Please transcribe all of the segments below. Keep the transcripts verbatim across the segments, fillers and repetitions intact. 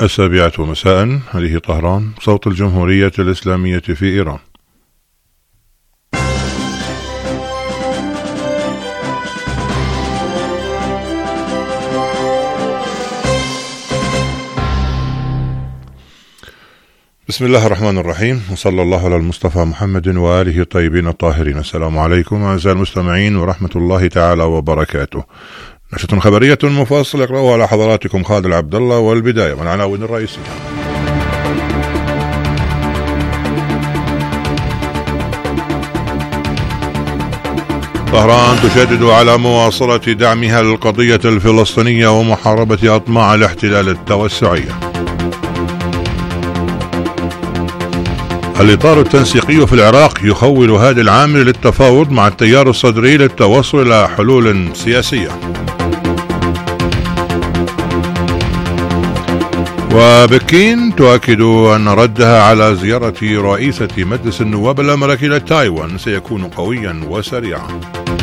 السابعة مساء. هذه طهران، صوت الجمهورية الإسلامية في إيران. بسم الله الرحمن الرحيم، وصلى الله على المصطفى محمد وآله الطيبين الطاهرين. السلام عليكم أعزائي المستمعين ورحمة الله تعالى وبركاته. نشرة خبرية مفصلة يقرأها على حضراتكم خالد العبد الله، والبداية من العناوين الرئيسية. طهران تشدد على مواصلة دعمها للقضية الفلسطينية ومحاربة أطماع الاحتلال التوسعية. الإطار التنسيقي في العراق يخول هادي العامري للتفاوض مع التيار الصدري للتوصل إلى حلول سياسية. وبكين تؤكد أن ردها على زيارة رئيسة مجلس النواب الأمريكي لتايوان سيكون قويا وسريعا.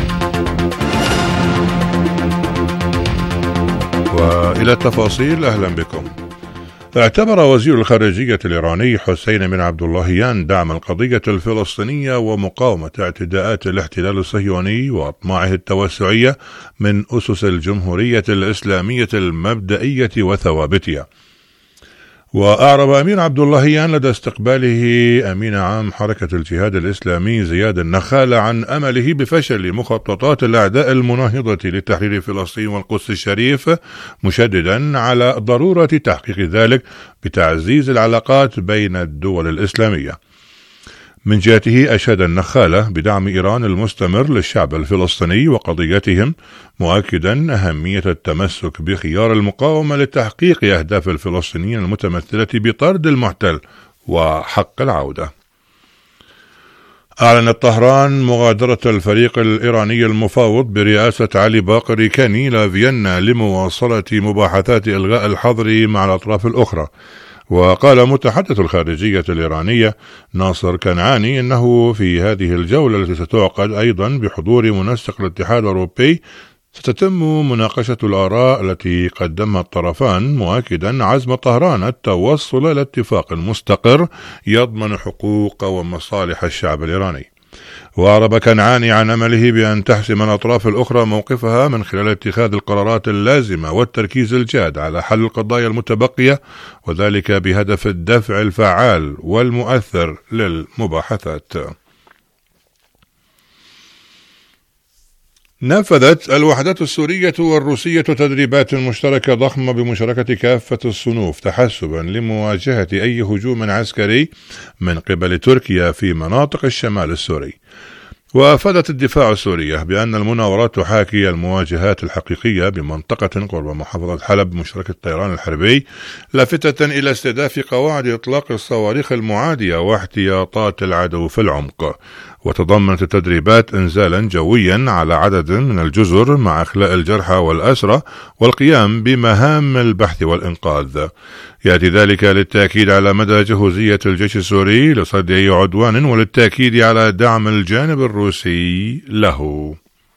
وإلى التفاصيل، أهلا بكم. اعتبر وزير الخارجية الإيراني حسين بن عبد اللهيان دعم القضية الفلسطينية ومقاومة اعتداءات الاحتلال الصهيوني وأطماعه التوسعية من أسس الجمهورية الإسلامية المبدئية وثوابتها. وأعرب أمين عبد اللهيان لدى استقباله أمين عام حركة الجهاد الإسلامي زياد النخال عن أمله بفشل مخططات الأعداء المناهضة لتحرير فلسطين والقدس الشريف، مشددا على ضرورة تحقيق ذلك بتعزيز العلاقات بين الدول الإسلامية. من جهته أشاد النخالة بدعم إيران المستمر للشعب الفلسطيني وقضيتهم، مؤكدا أهمية التمسك بخيار المقاومة لتحقيق أهداف الفلسطينيين المتمثلة بطرد المحتل وحق العودة. أعلنت طهران مغادرة الفريق الإيراني المفاوض برئاسة علي باقر كاني إلى فيينا لمواصلة مباحثات إلغاء الحظر مع الأطراف الأخرى. وقال متحدث الخارجية الإيرانية ناصر كنعاني إنه في هذه الجولة التي ستعقد أيضا بحضور منسق الاتحاد الأوروبي ستتم مناقشة الآراء التي قدمها الطرفان، مؤكدا عزم طهران التوصل إلى اتفاق مستقر يضمن حقوق ومصالح الشعب الإيراني. وأعرب كنعاني عن أمله بأن تحسم الأطراف الأخرى موقفها من خلال اتخاذ القرارات اللازمة والتركيز الجاد على حل القضايا المتبقية، وذلك بهدف الدفع الفعال والمؤثر للمباحثات. نفذت الوحدات السورية والروسية تدريبات مشتركة ضخمة بمشاركة كافة الصنوف تحسبا لمواجهة أي هجوم عسكري من قبل تركيا في مناطق الشمال السوري. وأفادت الدفاع السورية بأن المناورات تحاكي المواجهات الحقيقية بمنطقة قرب محافظة حلب بمشاركة الطيران الحربي، لافتة إلى استهداف قواعد إطلاق الصواريخ المعادية واحتياطات العدو في العمق. وتضمنت التدريبات إنزالا جويا على عدد من الجزر مع إخلاء الجرحى والأسرى والقيام بمهام البحث والإنقاذ. يأتي ذلك للتأكيد على مدى جهوزية الجيش السوري لصد أي عدوان، وللتأكيد على دعم الجانب الروسي له.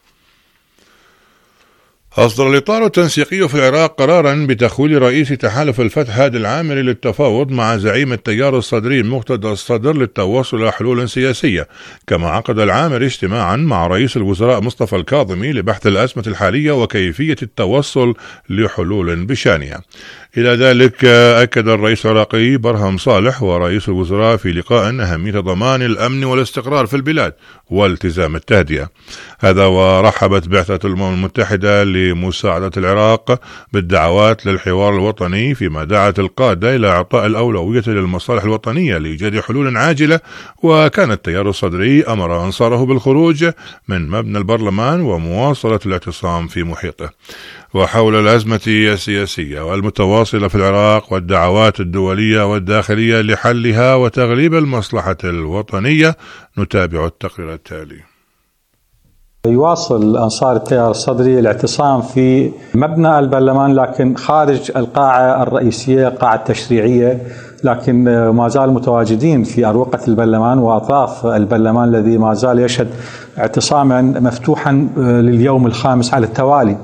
أصدر الإطار التنسيقي في العراق قرارا بتخويل رئيس تحالف الفتح هادي العامري للتفاوض مع زعيم التيار الصدري مقتدى الصدر للتوصل إلى حلول سياسية. كما عقد العامري اجتماعا مع رئيس الوزراء مصطفى الكاظمي لبحث الأزمة الحالية وكيفية التوصل لحلول بشأنها. إلى ذلك أكد الرئيس العراقي برهم صالح ورئيس الوزراء في لقاء أهمية ضمان الأمن والاستقرار في البلاد والتزام التهدئة. هذا ورحبت بعثة الأمم المتحدة لمساعدة العراق بالدعوات للحوار الوطني، فيما دعت القادة إلى إعطاء الأولوية للمصالح الوطنية لإيجاد حلول عاجلة. وكان التيار الصدري أمر أنصاره بالخروج من مبنى البرلمان ومواصلة الاعتصام في محيطه. وحول الأزمة السياسية والمتواصلة في العراق والدعوات الدولية والداخلية لحلها وتغليب المصلحة الوطنية، نتابع التقرير التالي. يواصل أنصار التيار الصدري الاعتصام في مبنى البرلمان، لكن خارج القاعة الرئيسية، القاعة التشريعية، لكن ما زال متواجدين في أروقة البرلمان وأطراف البرلمان الذي ما زال يشهد اعتصاما مفتوحا لليوم الخامس على التوالي.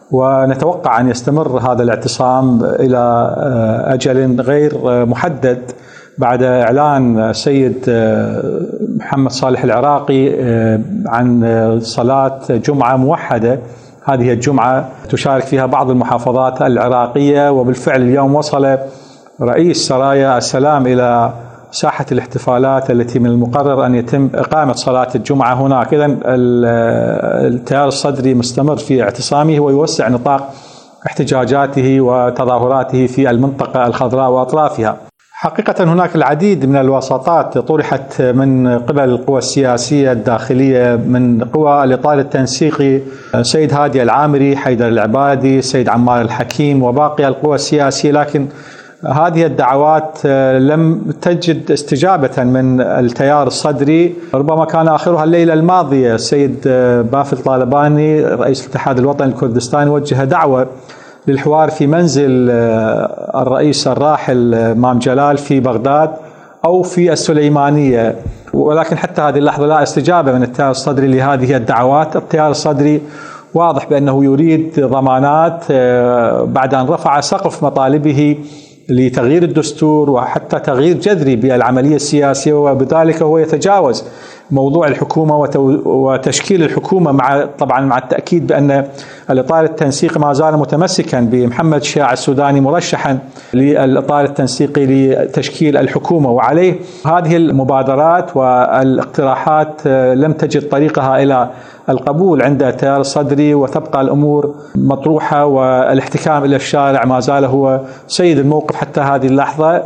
ونتوقع أن يستمر هذا الاعتصام إلى أجل غير محدد بعد إعلان السيد محمد صالح العراقي عن صلاة جمعة موحدة. هذه الجمعة تشارك فيها بعض المحافظات العراقية، وبالفعل اليوم وصل رئيس سرايا السلام إلى ساحة الاحتفالات التي من المقرر أن يتم إقامة صلاة الجمعة هناك. إذن التيار الصدري مستمر في اعتصامه ويوسع نطاق احتجاجاته وتظاهراته في المنطقة الخضراء وأطرافها. حقيقة هناك العديد من الوساطات طرحت من قبل القوى السياسية الداخلية، من قوى الإطار التنسيقي سيد هادي العامري، حيدر العبادي، سيد عمار الحكيم وباقي القوى السياسية، لكن هذه الدعوات لم تجد استجابة من التيار الصدري. ربما كان آخرها الليلة الماضية السيد بافل طالباني رئيس الاتحاد الوطني الكردستاني وجه دعوة للحوار في منزل الرئيس الراحل مام جلال في بغداد أو في السليمانية، ولكن حتى هذه اللحظة لا استجابة من التيار الصدري لهذه الدعوات. التيار الصدري واضح بأنه يريد ضمانات بعد أن رفع سقف مطالبه لتغيير الدستور وحتى تغيير جذري بالعملية السياسية، وبذلك هو يتجاوز موضوع الحكومة وتشكيل الحكومة، مع طبعا مع التأكيد بأن الإطار التنسيقي ما زال متمسكا بمحمد شياع السوداني مرشحا للإطار التنسيقي لتشكيل الحكومة، وعليه هذه المبادرات والاقتراحات لم تجد طريقها إلى القبول عند التيار الصدري، وتبقى الأمور مطروحة والاحتكام إلى الشارع ما زال هو سيد الموقف حتى هذه اللحظة.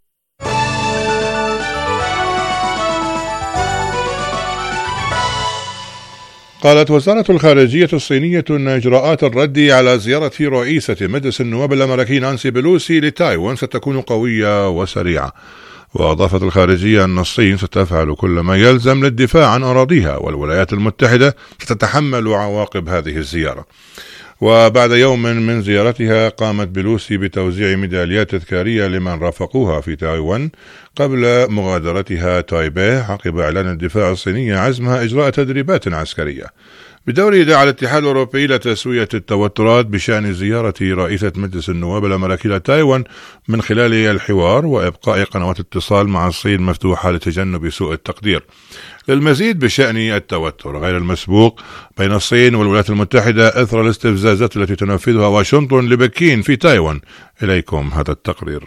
قالت وزارة الخارجية الصينية أن إجراءات الرد على زيارة رئيسة مجلس النواب الأمريكي نانسي بيلوسي لتايوان ستكون قوية وسريعة. وأضافت الخارجية أن الصين ستفعل كل ما يلزم للدفاع عن أراضيها، والولايات المتحدة ستتحمل عواقب هذه الزيارة. وبعد يوم من زيارتها قامت بيلوسي بتوزيع ميداليات تذكارية لمن رافقوها في تايوان قبل مغادرتها تايبيه، عقب إعلان الدفاع الصيني عزمها إجراء تدريبات عسكرية. بدوره دعا الاتحاد الأوروبي لتسوية التوترات بشأن زيارة رئيسة مجلس النواب الأمريكي لتايوان من خلال الحوار وإبقاء قنوات اتصال مع الصين مفتوحة لتجنب سوء التقدير. للمزيد بشأن التوتر غير المسبوق بين الصين والولايات المتحدة أثر الاستفزازات التي تنفذها واشنطن لبكين في تايوان، إليكم هذا التقرير.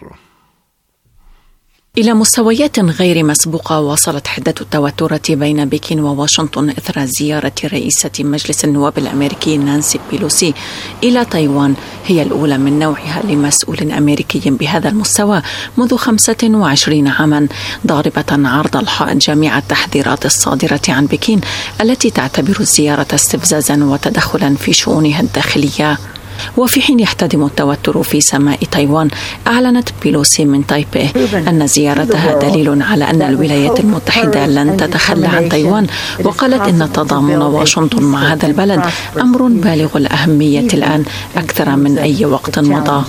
إلى مستويات غير مسبوقة وصلت حدة التوترات بين بكين وواشنطن إثر زيارة رئيسة مجلس النواب الأمريكي نانسي بيلوسي إلى تايوان، هي الأولى من نوعها لمسؤول أمريكي بهذا المستوى منذ خمسة وعشرين عاما، ضاربة عرض الحائط جميع التحذيرات الصادرة عن بكين التي تعتبر الزيارة استفزازا وتدخلا في شؤونها الداخلية. وفي حين يحتدم التوتر في سماء تايوان، أعلنت بيلوسي من تايبيه أن زيارتها دليل على أن الولايات المتحدة لن تتخلى عن تايوان، وقالت إن تضامن واشنطن مع هذا البلد أمر بالغ الأهمية الآن أكثر من أي وقت مضى.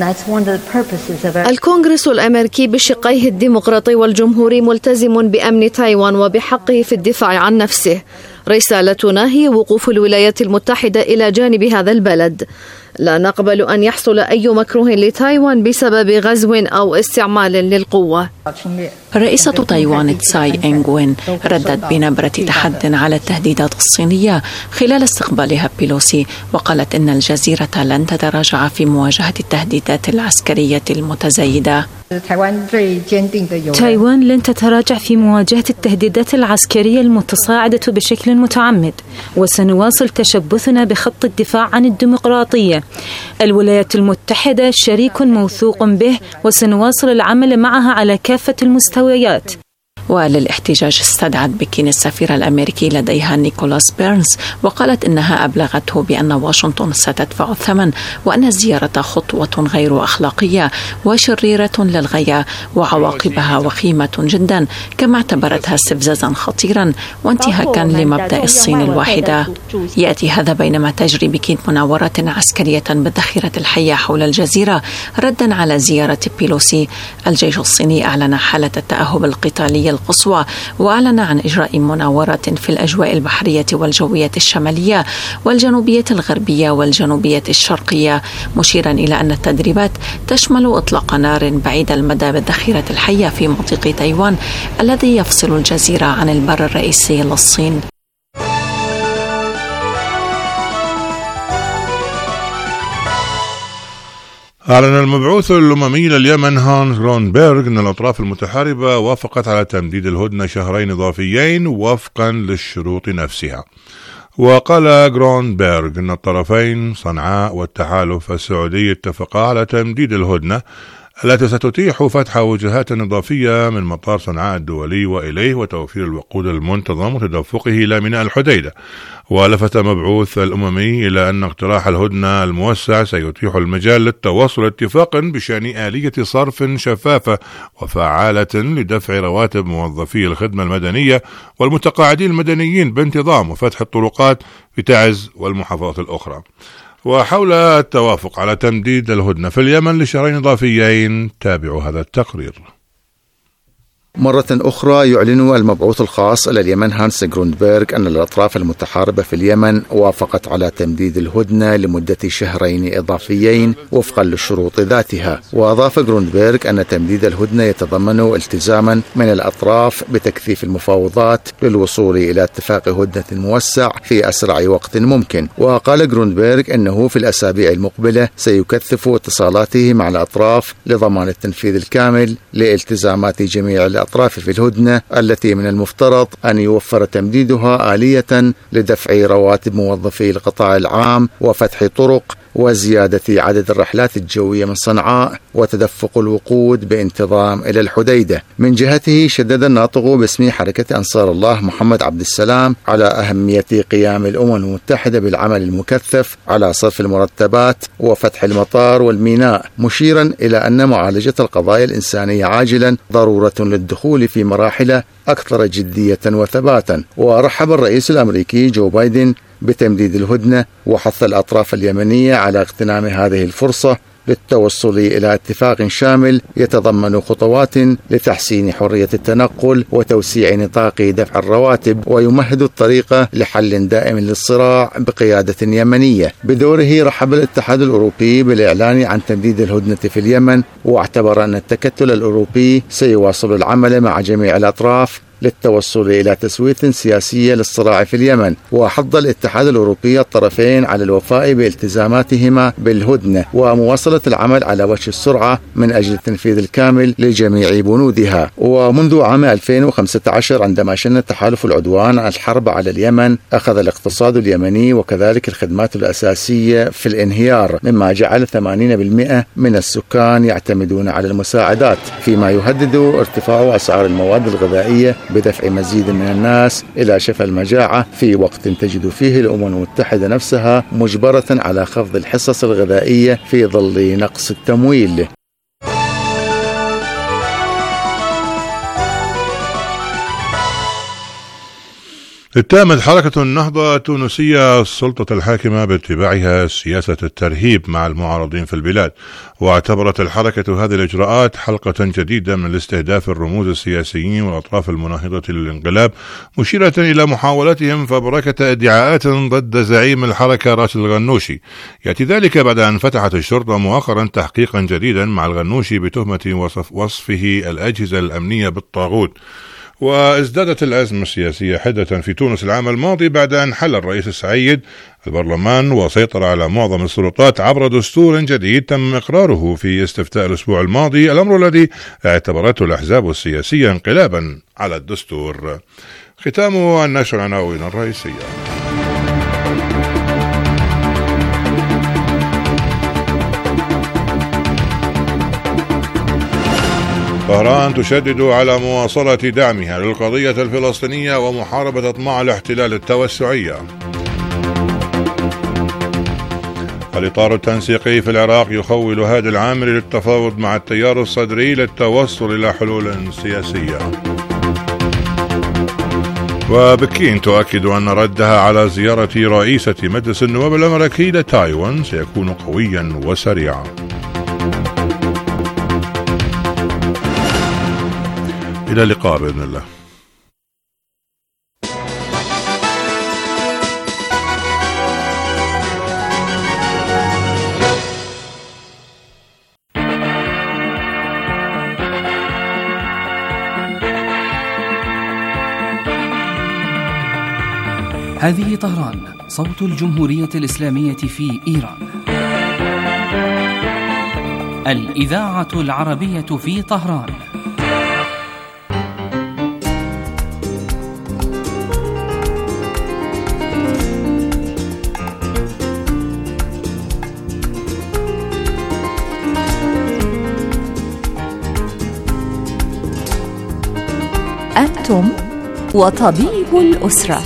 الكونغرس الأمريكي بشقيه الديمقراطي والجمهوري ملتزم بأمن تايوان وبحقه في الدفاع عن نفسه. رسالتنا هي وقوف الولايات المتحدة إلى جانب هذا البلد. لا نقبل أن يحصل أي مكروه لتايوان بسبب غزو أو استعمال للقوة. رئيسة تايوان تساي إنغ وين ردت بنبرة تحد على التهديدات الصينية خلال استقبالها بيلوسي، وقالت إن الجزيرة لن تتراجع في مواجهة التهديدات العسكرية المتزايدة. تايوان لن تتراجع في مواجهة التهديدات العسكرية المتصاعدة بشكل متعمد، وسنواصل تشبثنا بخط الدفاع عن الديمقراطية. الولايات المتحدة شريك موثوق به، وسنواصل العمل معها على كافة المستويات. وللاحتجاج استدعت بكين السفير الأمريكي لديها نيكولاس بيرنز، وقالت إنها أبلغته بأن واشنطن ستدفع الثمن، وأن الزيارة خطوة غير أخلاقية وشريرة للغاية وعواقبها وخيمة جدا، كما اعتبرتها استفزازا خطيرا وانتهاكا لمبدأ الصين الواحدة. يأتي هذا بينما تجري بكين مناورات عسكرية بالذخيرة الحية حول الجزيرة ردا على زيارة بيلوسي. الجيش الصيني أعلن حالة التأهب القتالي القصوى، وأعلن عن إجراء مناورات في الأجواء البحرية والجوية الشمالية والجنوبية الغربية والجنوبية الشرقية، مشيرا إلى أن التدريبات تشمل إطلاق نار بعيد المدى بالذخيرة الحية في مضيق تايوان الذي يفصل الجزيرة عن البر الرئيسي للصين. أعلن المبعوث الأممي لليمن هانس غرونبيرغ أن الأطراف المتحاربة وافقت على تمديد الهدنة شهرين إضافيين وفقا للشروط نفسها. وقال غرونبيرغ أن الطرفين صنعاء والتحالف السعودي اتفقا على تمديد الهدنة التي ستتيح فتح وجهات إضافية من مطار صنعاء الدولي وإليه وتوفير الوقود المنتظم وتدفقه إلى ميناء الحديدة. ولفت مبعوث الأممي إلى أن اقتراح الهدنة الموسع سيتيح المجال للتوصل اتفاق بشأن آلية صرف شفافة وفعالة لدفع رواتب موظفي الخدمة المدنية والمتقاعدين المدنيين بانتظام وفتح الطرقات في تعز والمحافظات الأخرى. وحول التوافق على تمديد الهدنة في اليمن لشهرين إضافيين تابعوا هذا التقرير. مرة أخرى يعلن المبعوث الخاص إلى اليمن هانس غرونبيرغ أن الأطراف المتحاربة في اليمن وافقت على تمديد الهدنة لمدة شهرين إضافيين وفقا للشروط ذاتها. وأضاف غرونبيرغ أن تمديد الهدنة يتضمن التزاما من الأطراف بتكثيف المفاوضات للوصول إلى اتفاق هدنة موسع في أسرع وقت ممكن. وقال غرونبيرغ أنه في الأسابيع المقبلة سيكثف اتصالاته مع الأطراف لضمان التنفيذ الكامل لالتزامات جميع الأطراف الأطراف في الهدنة التي من المفترض أن يوفر تمديدها آلية لدفع رواتب موظفي القطاع العام وفتح طرق وزيادة عدد الرحلات الجوية من صنعاء وتدفق الوقود بانتظام إلى الحديدة. من جهته شدد الناطق باسم حركة أنصار الله محمد عبد السلام على أهمية قيام الأمم المتحدة بالعمل المكثف على صرف المرتبات وفتح المطار والميناء، مشيرا إلى أن معالجة القضايا الإنسانية عاجلا ضرورة للدخول في مراحل أكثر جدية وثباتا. ورحب الرئيس الأمريكي جو بايدن بتمديد الهدنة وحث الأطراف اليمنية على اغتنام هذه الفرصة للتوصل إلى اتفاق شامل يتضمن خطوات لتحسين حرية التنقل وتوسيع نطاق دفع الرواتب ويمهد الطريق لحل دائم للصراع بقيادة يمنية. بدوره رحب الاتحاد الأوروبي بالإعلان عن تمديد الهدنة في اليمن، واعتبر أن التكتل الأوروبي سيواصل العمل مع جميع الأطراف للتوصل إلى تسوية سياسية للصراع في اليمن. وحض الاتحاد الأوروبي الطرفين على الوفاء بالتزاماتهما بالهدنة ومواصلة العمل على وجه السرعة من أجل التنفيذ الكامل لجميع بنودها. ومنذ عام ألفين وخمسة عشر عندما شن تحالف العدوان الحرب على اليمن أخذ الاقتصاد اليمني وكذلك الخدمات الأساسية في الانهيار، مما جعل ثمانين بالمئة من السكان يعتمدون على المساعدات، فيما يهدد ارتفاع أسعار المواد الغذائية بدفع مزيد من الناس إلى شفا المجاعة في وقت تجد فيه الأمم المتحدة نفسها مجبرة على خفض الحصص الغذائية في ظل نقص التمويل. اتهمت حركة النهضة التونسية السلطة الحاكمة باتباعها سياسة الترهيب مع المعارضين في البلاد، واعتبرت الحركة هذه الإجراءات حلقة جديدة من الاستهداف الرموز السياسيين والأطراف المناهضة للانقلاب، مشيرة إلى محاولتهم فبركة ادعاءات ضد زعيم الحركة راشد الغنوشي. يأتي ذلك بعد أن فتحت الشرطة مؤخرا تحقيقا جديدا مع الغنوشي بتهمة وصف وصفه الأجهزة الأمنية بالطاغوت. وازدادت الأزمة السياسية حدة في تونس العام الماضي بعد أن حل الرئيس السعيد البرلمان وسيطر على معظم السلطات عبر دستور جديد تم إقراره في استفتاء الأسبوع الماضي، الأمر الذي اعتبرته الأحزاب السياسية انقلابا على الدستور. ختام النشر العناوين الرئيسية. طهران تشدد على مواصلة دعمها للقضية الفلسطينية ومحاربة أطماع الاحتلال التوسعية. الإطار التنسيقي في العراق يخول هادي العامري للتفاوض مع التيار الصدري للتوصل إلى حلول سياسية. وبكين تؤكد أن ردها على زيارة رئيسة مجلس النواب الأمريكي لتايوان سيكون قويا وسريعا. إلى اللقاء بإذن الله. هذه طهران، صوت الجمهورية الإسلامية في إيران. الإذاعة العربية في طهران. أنتم وطبيب الأسرة.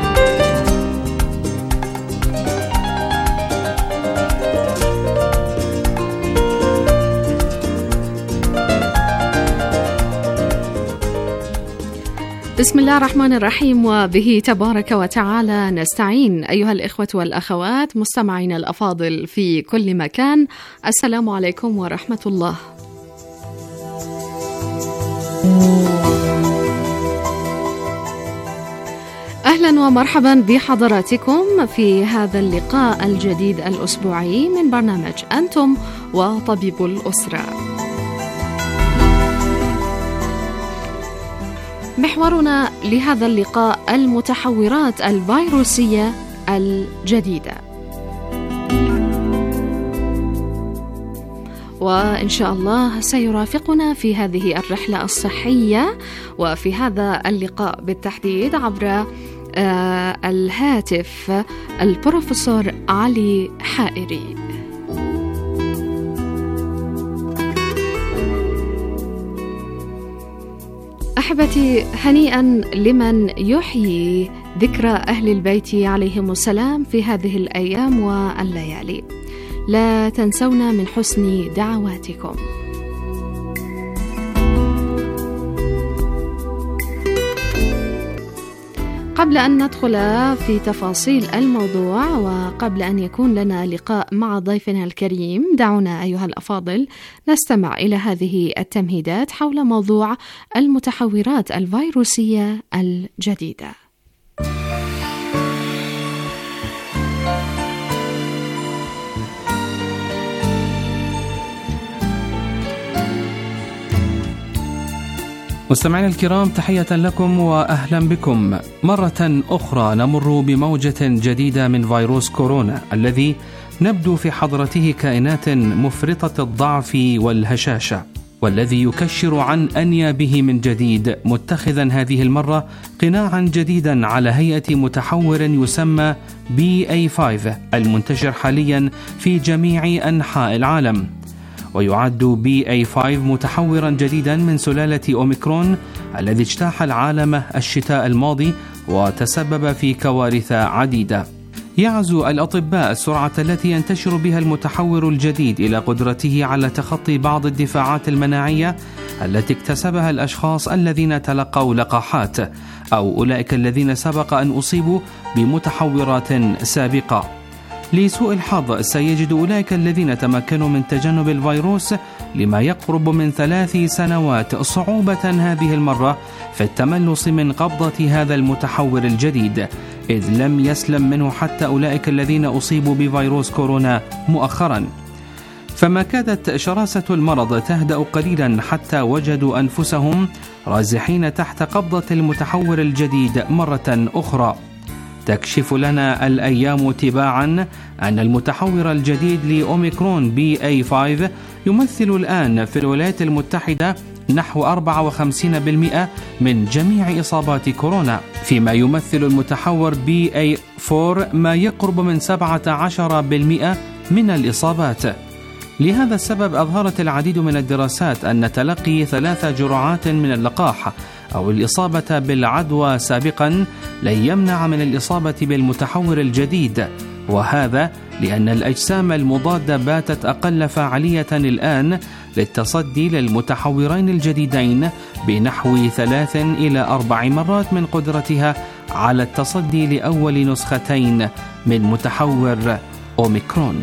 بسم الله الرحمن الرحيم، وبه تبارك وتعالى نستعين. أيها الإخوة والأخوات مستمعين الأفاضل في كل مكان، السلام عليكم ورحمة الله. أهلا ومرحبا بحضراتكم في هذا اللقاء الجديد الأسبوعي من برنامج أنتم وطبيب الأسرة. محورنا لهذا اللقاء المتحورات الفيروسية الجديدة، وإن شاء الله سيرافقنا في هذه الرحلة الصحية وفي هذا اللقاء بالتحديد عبر آه الهاتف البروفيسور علي حائري. أحبتي، هنيئا لمن يحيي ذكرى أهل البيت عليهم السلام في هذه الأيام والليالي. لا تنسونا من حسن دعواتكم. قبل أن ندخل في تفاصيل الموضوع وقبل أن يكون لنا لقاء مع ضيفنا الكريم، دعونا أيها الأفاضل نستمع إلى هذه التمهيدات حول موضوع المتحورات الفيروسية الجديدة. مستمعينا الكرام، تحية لكم وأهلا بكم مرة أخرى. نمر بموجة جديدة من فيروس كورونا الذي نبدو في حضرته كائنات مفرطة الضعف والهشاشة، والذي يكشر عن أنيابه من جديد، متخذا هذه المرة قناعا جديدا على هيئة متحور يسمى بي إيه خمسة المنتشر حاليا في جميع أنحاء العالم. ويعد بي إيه خمسة متحورا جديدا من سلالة أوميكرون الذي اجتاح العالم الشتاء الماضي وتسبب في كوارث عديدة. يعزو الأطباء السرعة التي ينتشر بها المتحور الجديد إلى قدرته على تخطي بعض الدفاعات المناعية التي اكتسبها الأشخاص الذين تلقوا لقاحات أو أولئك الذين سبق أن أصيبوا بمتحورات سابقة. لسوء الحظ سيجد أولئك الذين تمكنوا من تجنب الفيروس لما يقرب من ثلاث سنوات صعوبة هذه المرة في التملص من قبضة هذا المتحور الجديد، إذ لم يسلم منه حتى أولئك الذين أصيبوا بفيروس كورونا مؤخرا. فما كادت شراسة المرض تهدأ قليلا حتى وجدوا أنفسهم رازحين تحت قبضة المتحور الجديد مرة أخرى. تكشف لنا الأيام تباعا أن المتحور الجديد لأوميكرون بي إيه خمسة يمثل الآن في الولايات المتحدة نحو أربعة وخمسين بالمئة من جميع إصابات كورونا، فيما يمثل المتحور بي إيه أربعة ما يقرب من سبعة عشر بالمئة من الإصابات. لهذا السبب أظهرت العديد من الدراسات أن تلقي ثلاث جرعات من اللقاح أو الإصابة بالعدوى سابقا لن يمنع من الإصابة بالمتحور الجديد، وهذا لأن الأجسام المضادة باتت أقل فاعلية الآن للتصدي للمتحورين الجديدين بنحو ثلاث إلى أربع مرات من قدرتها على التصدي لأول نسختين من متحور أوميكرون.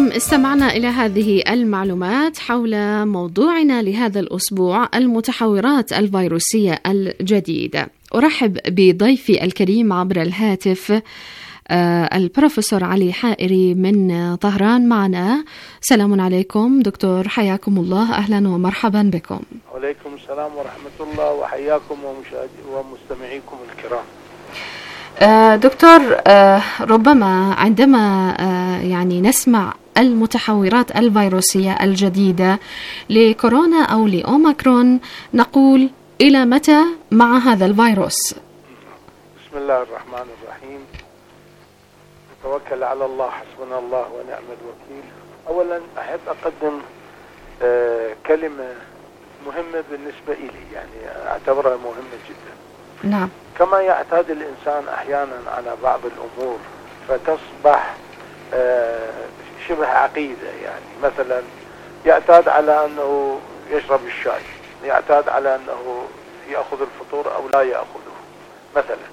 نعم، استمعنا إلى هذه المعلومات حول موضوعنا لهذا الأسبوع، المتحورات الفيروسية الجديدة. أرحب بضيفي الكريم عبر الهاتف البروفيسور علي حائري من طهران معنا. سلام عليكم دكتور، حياكم الله، أهلا ومرحبا بكم. وعليكم السلام ورحمة الله، وحياكم ومستمعيكم الكرام. دكتور، ربما عندما يعني نسمع المتحورات الفيروسية الجديدة لكورونا أو لأوميكرون نقول إلى متى مع هذا الفيروس؟ بسم الله الرحمن الرحيم، نتوكل على الله، حسبنا الله ونعم الوكيل. أولا أحب أقدم كلمة مهمة بالنسبة إلي، يعني أعتبرها مهمة جدا. نعم. كما يعتاد الإنسان أحيانا على بعض الأمور فتصبح شبه عقيدة، يعني مثلا يعتاد على أنه يشرب الشاي، يعتاد على أنه يأخذ الفطور أو لا يأخذه مثلا.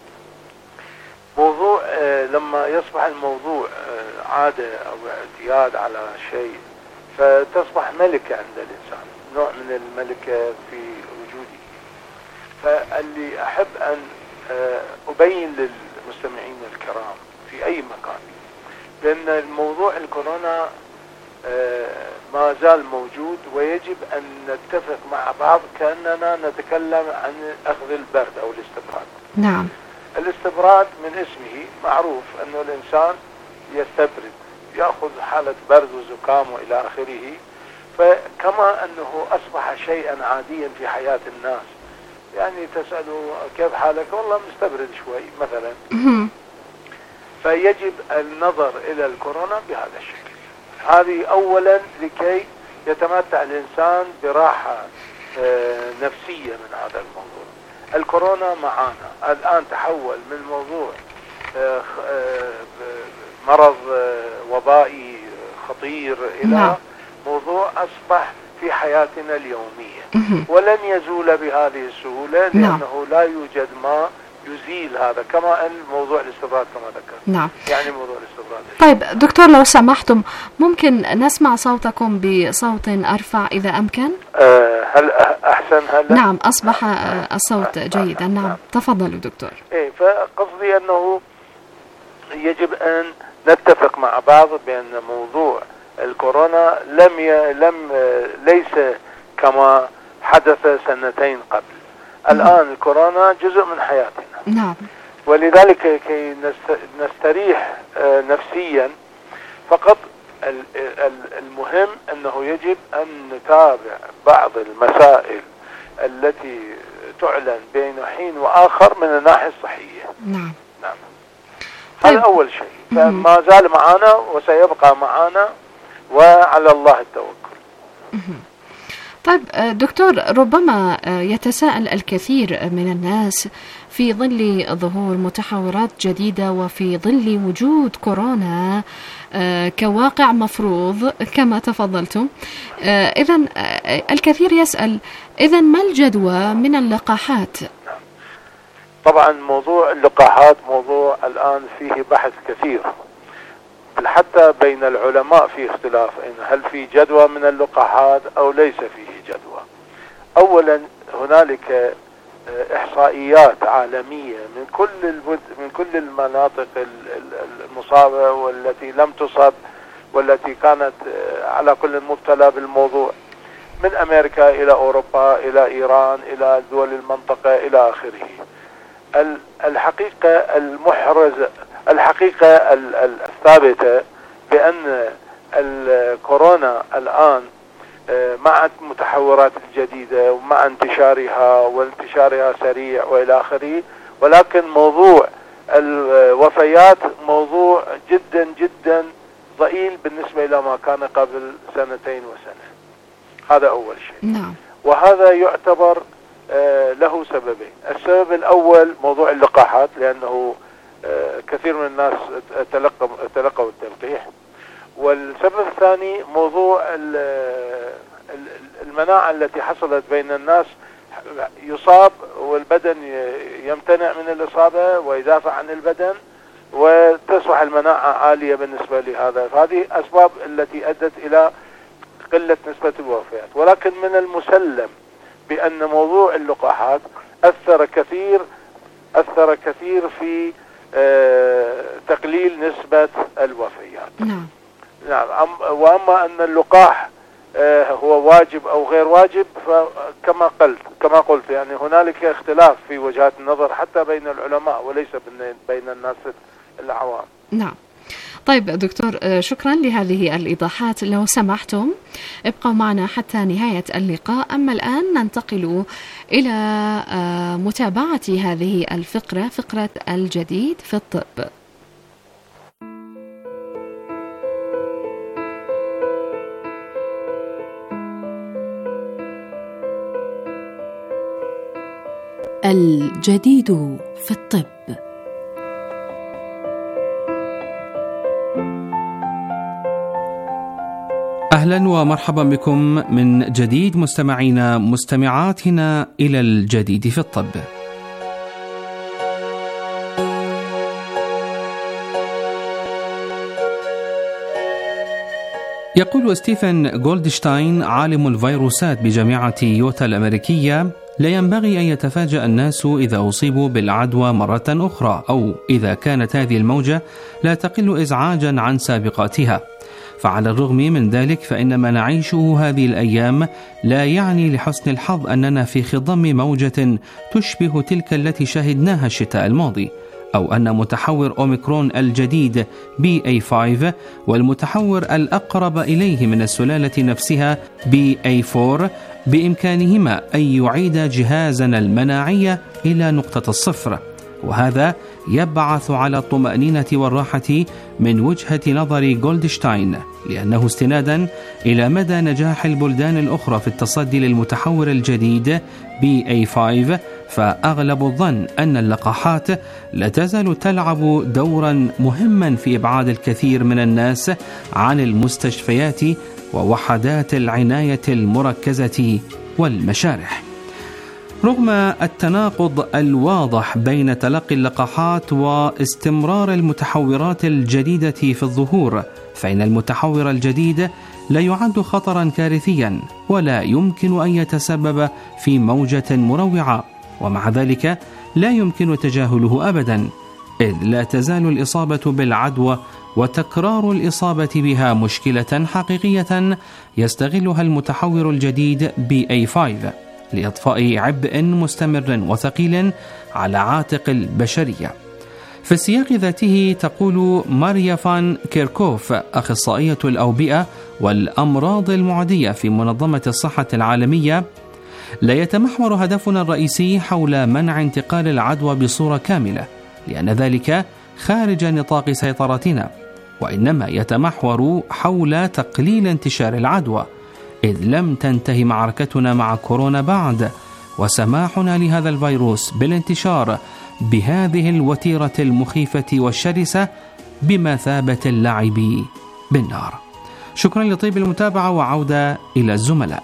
موضوع لما يصبح الموضوع عادة أو اعتياد على شيء فتصبح ملكة عند الإنسان، نوع من الملكة في وجوده. فاللي أحب أن أبين للمستمعين الكرام في أي مكان بأن الموضوع الكورونا ما زال موجود، ويجب أن نتفق مع بعض كأننا نتكلم عن أخذ البرد أو الاستبراد. نعم. الاستبراد من اسمه معروف أنه الإنسان يستبرد، يأخذ حالة برد وزكام وإلى آخره. فكما أنه أصبح شيئا عاديا في حياة الناس، يعني تسأله كيف حالك، والله مستبرد شوي مثلا، فيجب النظر إلى الكورونا بهذا الشكل. هذه أولا لكي يتمتع الإنسان براحة نفسية من هذا الموضوع. الكورونا معنا الآن تحول من موضوع مرض وبائي خطير إلى موضوع أصبح في حياتنا اليومية، ولن يزول بهذه السهولة لأنه لا يوجد ما يزيل هذا، كما الموضوع الاستبراد كما ذكرت. نعم. يعني موضوع الاستبراد. طيب دكتور، لو سمحتم ممكن نسمع صوتكم بصوت أرفع إذا أمكن؟ أه هل أحسن هلا؟ نعم، أصبح الصوت جيدا. نعم. نعم، تفضلوا دكتور. إيه، فقصدي أنه يجب أن نتفق مع بعض بأن موضوع الكورونا لم ي... لم ليس كما حدث سنتين قبل. الآن الكورونا جزء من حياتنا. نعم. ولذلك كي نستريح نفسيا فقط المهم أنه يجب أن نتابع بعض المسائل التي تعلن بين حين وآخر من الناحية الصحية. نعم. نعم. هذا أول شيء، فما زال معنا وسيبقى معنا، وعلى الله التوكل. طيب دكتور، ربما يتساءل الكثير من الناس في ظل ظهور متحورات جديدة وفي ظل وجود كورونا كواقع مفروض كما تفضلتم، إذن الكثير يسأل إذن ما الجدوى من اللقاحات؟ طبعا موضوع اللقاحات موضوع الآن فيه بحث كثير، حتى بين العلماء في اختلاف إن هل في جدوى من اللقاحات أو ليس فيه جدوى. أولا هنالك إحصائيات عالمية من كل من كل المناطق المصابة والتي لم تصب والتي كانت على كل مبتلى بالموضوع، من أمريكا إلى أوروبا إلى إيران إلى دول المنطقة إلى آخره. الحقيقة المحرزة الحقيقة الثابتة بأن الكورونا الآن مع المتحورات الجديدة ومع انتشارها وانتشارها سريع وإلى آخره، ولكن موضوع الوفيات موضوع جدا جدا ضئيل بالنسبة إلى ما كان قبل سنتين وسنة. هذا أول شيء. نعم. وهذا يعتبر له سببين. السبب الأول موضوع اللقاحات، لأنه كثير من الناس تلقوا تلقوا التلقيح. والسبب الثاني موضوع المناعة التي حصلت بين الناس، يصاب والبدن يمتنع من الإصابة ويدافع عن البدن، وتصبح المناعة عالية بالنسبة لهذا. فهذه أسباب التي أدت إلى قلة نسبة الوفيات. ولكن من المسلم بأن موضوع اللقاحات أثر كثير أثر كثير في تقليل نسبة الوفيات. نعم. نعم. وأما أن اللقاح هو واجب أو غير واجب، فكما قلت كما قلت يعني هنالك اختلاف في وجهات النظر حتى بين العلماء وليس بين الناس العوام. نعم. طيب دكتور، شكرا لهذه الإيضاحات. لو سمحتم ابقوا معنا حتى نهاية اللقاء. أما الآن ننتقل إلى متابعة هذه الفقرة، فقرة الجديد في الطب. الجديد في الطب. أهلا ومرحبا بكم من جديد مستمعينا مستمعاتنا إلى الجديد في الطب. يقول ستيفن جولدشتاين عالم الفيروسات بجامعة يوتا الأمريكية: لا ينبغي أن يتفاجأ الناس إذا أصيبوا بالعدوى مرة أخرى، أو إذا كانت هذه الموجة لا تقل إزعاجا عن سابقاتها. فعلى الرغم من ذلك فإن ما نعيشه هذه الأيام لا يعني لحسن الحظ أننا في خضم موجة تشبه تلك التي شاهدناها الشتاء الماضي، أو أن متحور أوميكرون الجديد بي إيه خمسة والمتحور الأقرب إليه من السلالة نفسها بي إيه أربعة بإمكانهما أن يعيد جهازنا المناعي إلى نقطة الصفر. وهذا يبعث على الطمأنينة والراحة من وجهة نظر جولدشتاين، لأنه استنادا إلى مدى نجاح البلدان الأخرى في التصدي للمتحور الجديد بي إيه خمسة، فأغلب الظن أن اللقاحات لا تزال تلعب دورا مهما في إبعاد الكثير من الناس عن المستشفيات ووحدات العناية المركزة والمشارح. رغم التناقض الواضح بين تلقي اللقاحات واستمرار المتحورات الجديدة في الظهور، فإن المتحور الجديد لا يعد خطرا كارثيا ولا يمكن أن يتسبب في موجة مروعة، ومع ذلك لا يمكن تجاهله أبدا، إذ لا تزال الإصابة بالعدوى وتكرار الإصابة بها مشكلة حقيقية يستغلها المتحور الجديد بي إيه خمسة لإضفاء عبء مستمر وثقيل على عاتق البشرية. في السياق ذاته تقول ماريا فان كيركوف، أخصائية الأوبئة والأمراض المعدية في منظمة الصحة العالمية: لا يتمحور هدفنا الرئيسي حول منع انتقال العدوى بصورة كاملة، لأن ذلك خارج نطاق سيطرتنا، وإنما يتمحور حول تقليل انتشار العدوى، إذ لم تنتهي معركتنا مع كورونا بعد، وسماحنا لهذا الفيروس بالانتشار بهذه الوتيرة المخيفة والشرسة بمثابة اللعب بالنار. شكرا لطيب المتابعة، وعودة إلى الزملاء.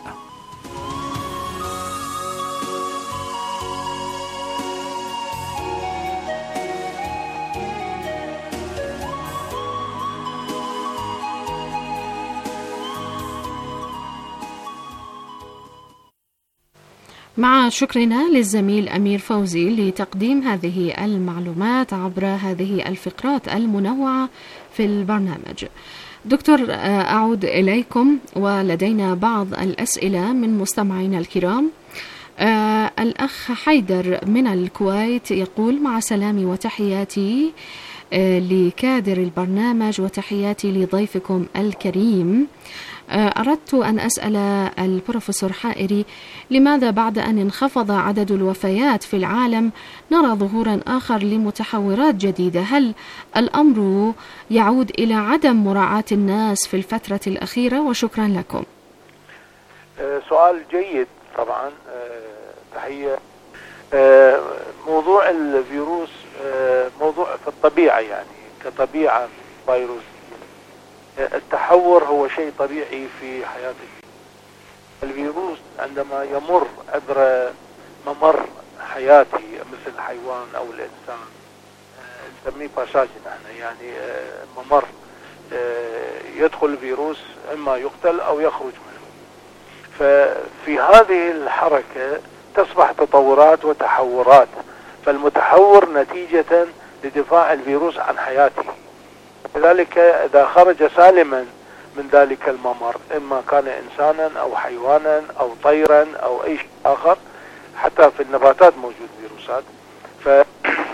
مع شكرنا للزميل أمير فوزي لتقديم هذه المعلومات عبر هذه الفقرات المنوعة في البرنامج. دكتور، أعود إليكم ولدينا بعض الأسئلة من مستمعينا الكرام. آه الأخ حيدر من الكويت يقول: مع سلامي وتحياتي آه لكادر البرنامج وتحياتي لضيفكم الكريم. أردت أن أسأل البروفيسور حائري: لماذا بعد أن انخفض عدد الوفيات في العالم نرى ظهورا آخر لمتحورات جديدة؟ هل الأمر يعود إلى عدم مراعاة الناس في الفترة الأخيرة؟ وشكرا لكم. سؤال جيد طبعا. تحية. موضوع الفيروس موضوع في الطبيعة، يعني كطبيعة فيروس التحور هو شيء طبيعي في حياة الفيروس. عندما يمر عبر ممر حياتي مثل الحيوان أو الإنسان، نسميه باساج نحن، يعني ممر يدخل الفيروس إما يقتل أو يخرج منه. ففي هذه الحركة تصبح تطورات وتحورات، فالمتحور نتيجة لدفاع الفيروس عن حياته. لذلك إذا خرج سالما من ذلك الممر، إما كان إنسانا أو حيوانا أو طيرا أو أي شيء آخر، حتى في النباتات موجود فيروسات، ف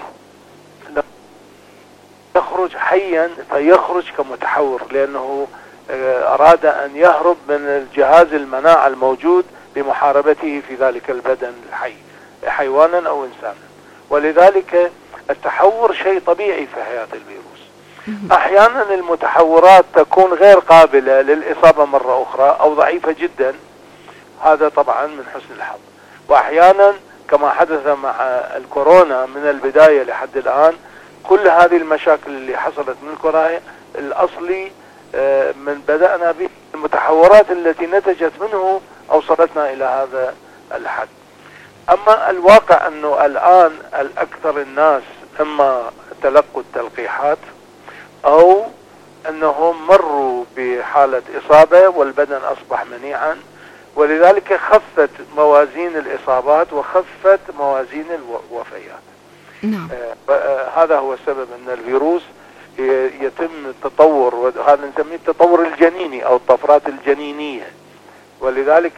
يخرج حيا فيخرج كمتحور، لأنه أراد أن يهرب من الجهاز المناعة الموجود لمحاربته في ذلك البدن الحي، حيوانا أو إنسانا. ولذلك التحور شيء طبيعي في حياة الفيروس. أحيانا المتحورات تكون غير قابلة للإصابة مرة أخرى أو ضعيفة جدا، هذا طبعا من حسن الحظ. وأحيانا كما حدث مع الكورونا من البداية لحد الآن، كل هذه المشاكل اللي حصلت من الكورونا الأصلي من بدأنا به المتحورات التي نتجت منه أوصلتنا إلى هذا الحد. أما الواقع أنه الآن الأكثر الناس إما تلقوا التلقيحات أو أنهم مروا بحالة إصابة والبدن أصبح منيعا، ولذلك خفت موازين الإصابات وخفت موازين الوفيات. نعم. آه هذا هو السبب أن الفيروس يتم التطور، وهذا نسميه التطور الجنيني أو الطفرات الجنينية. ولذلك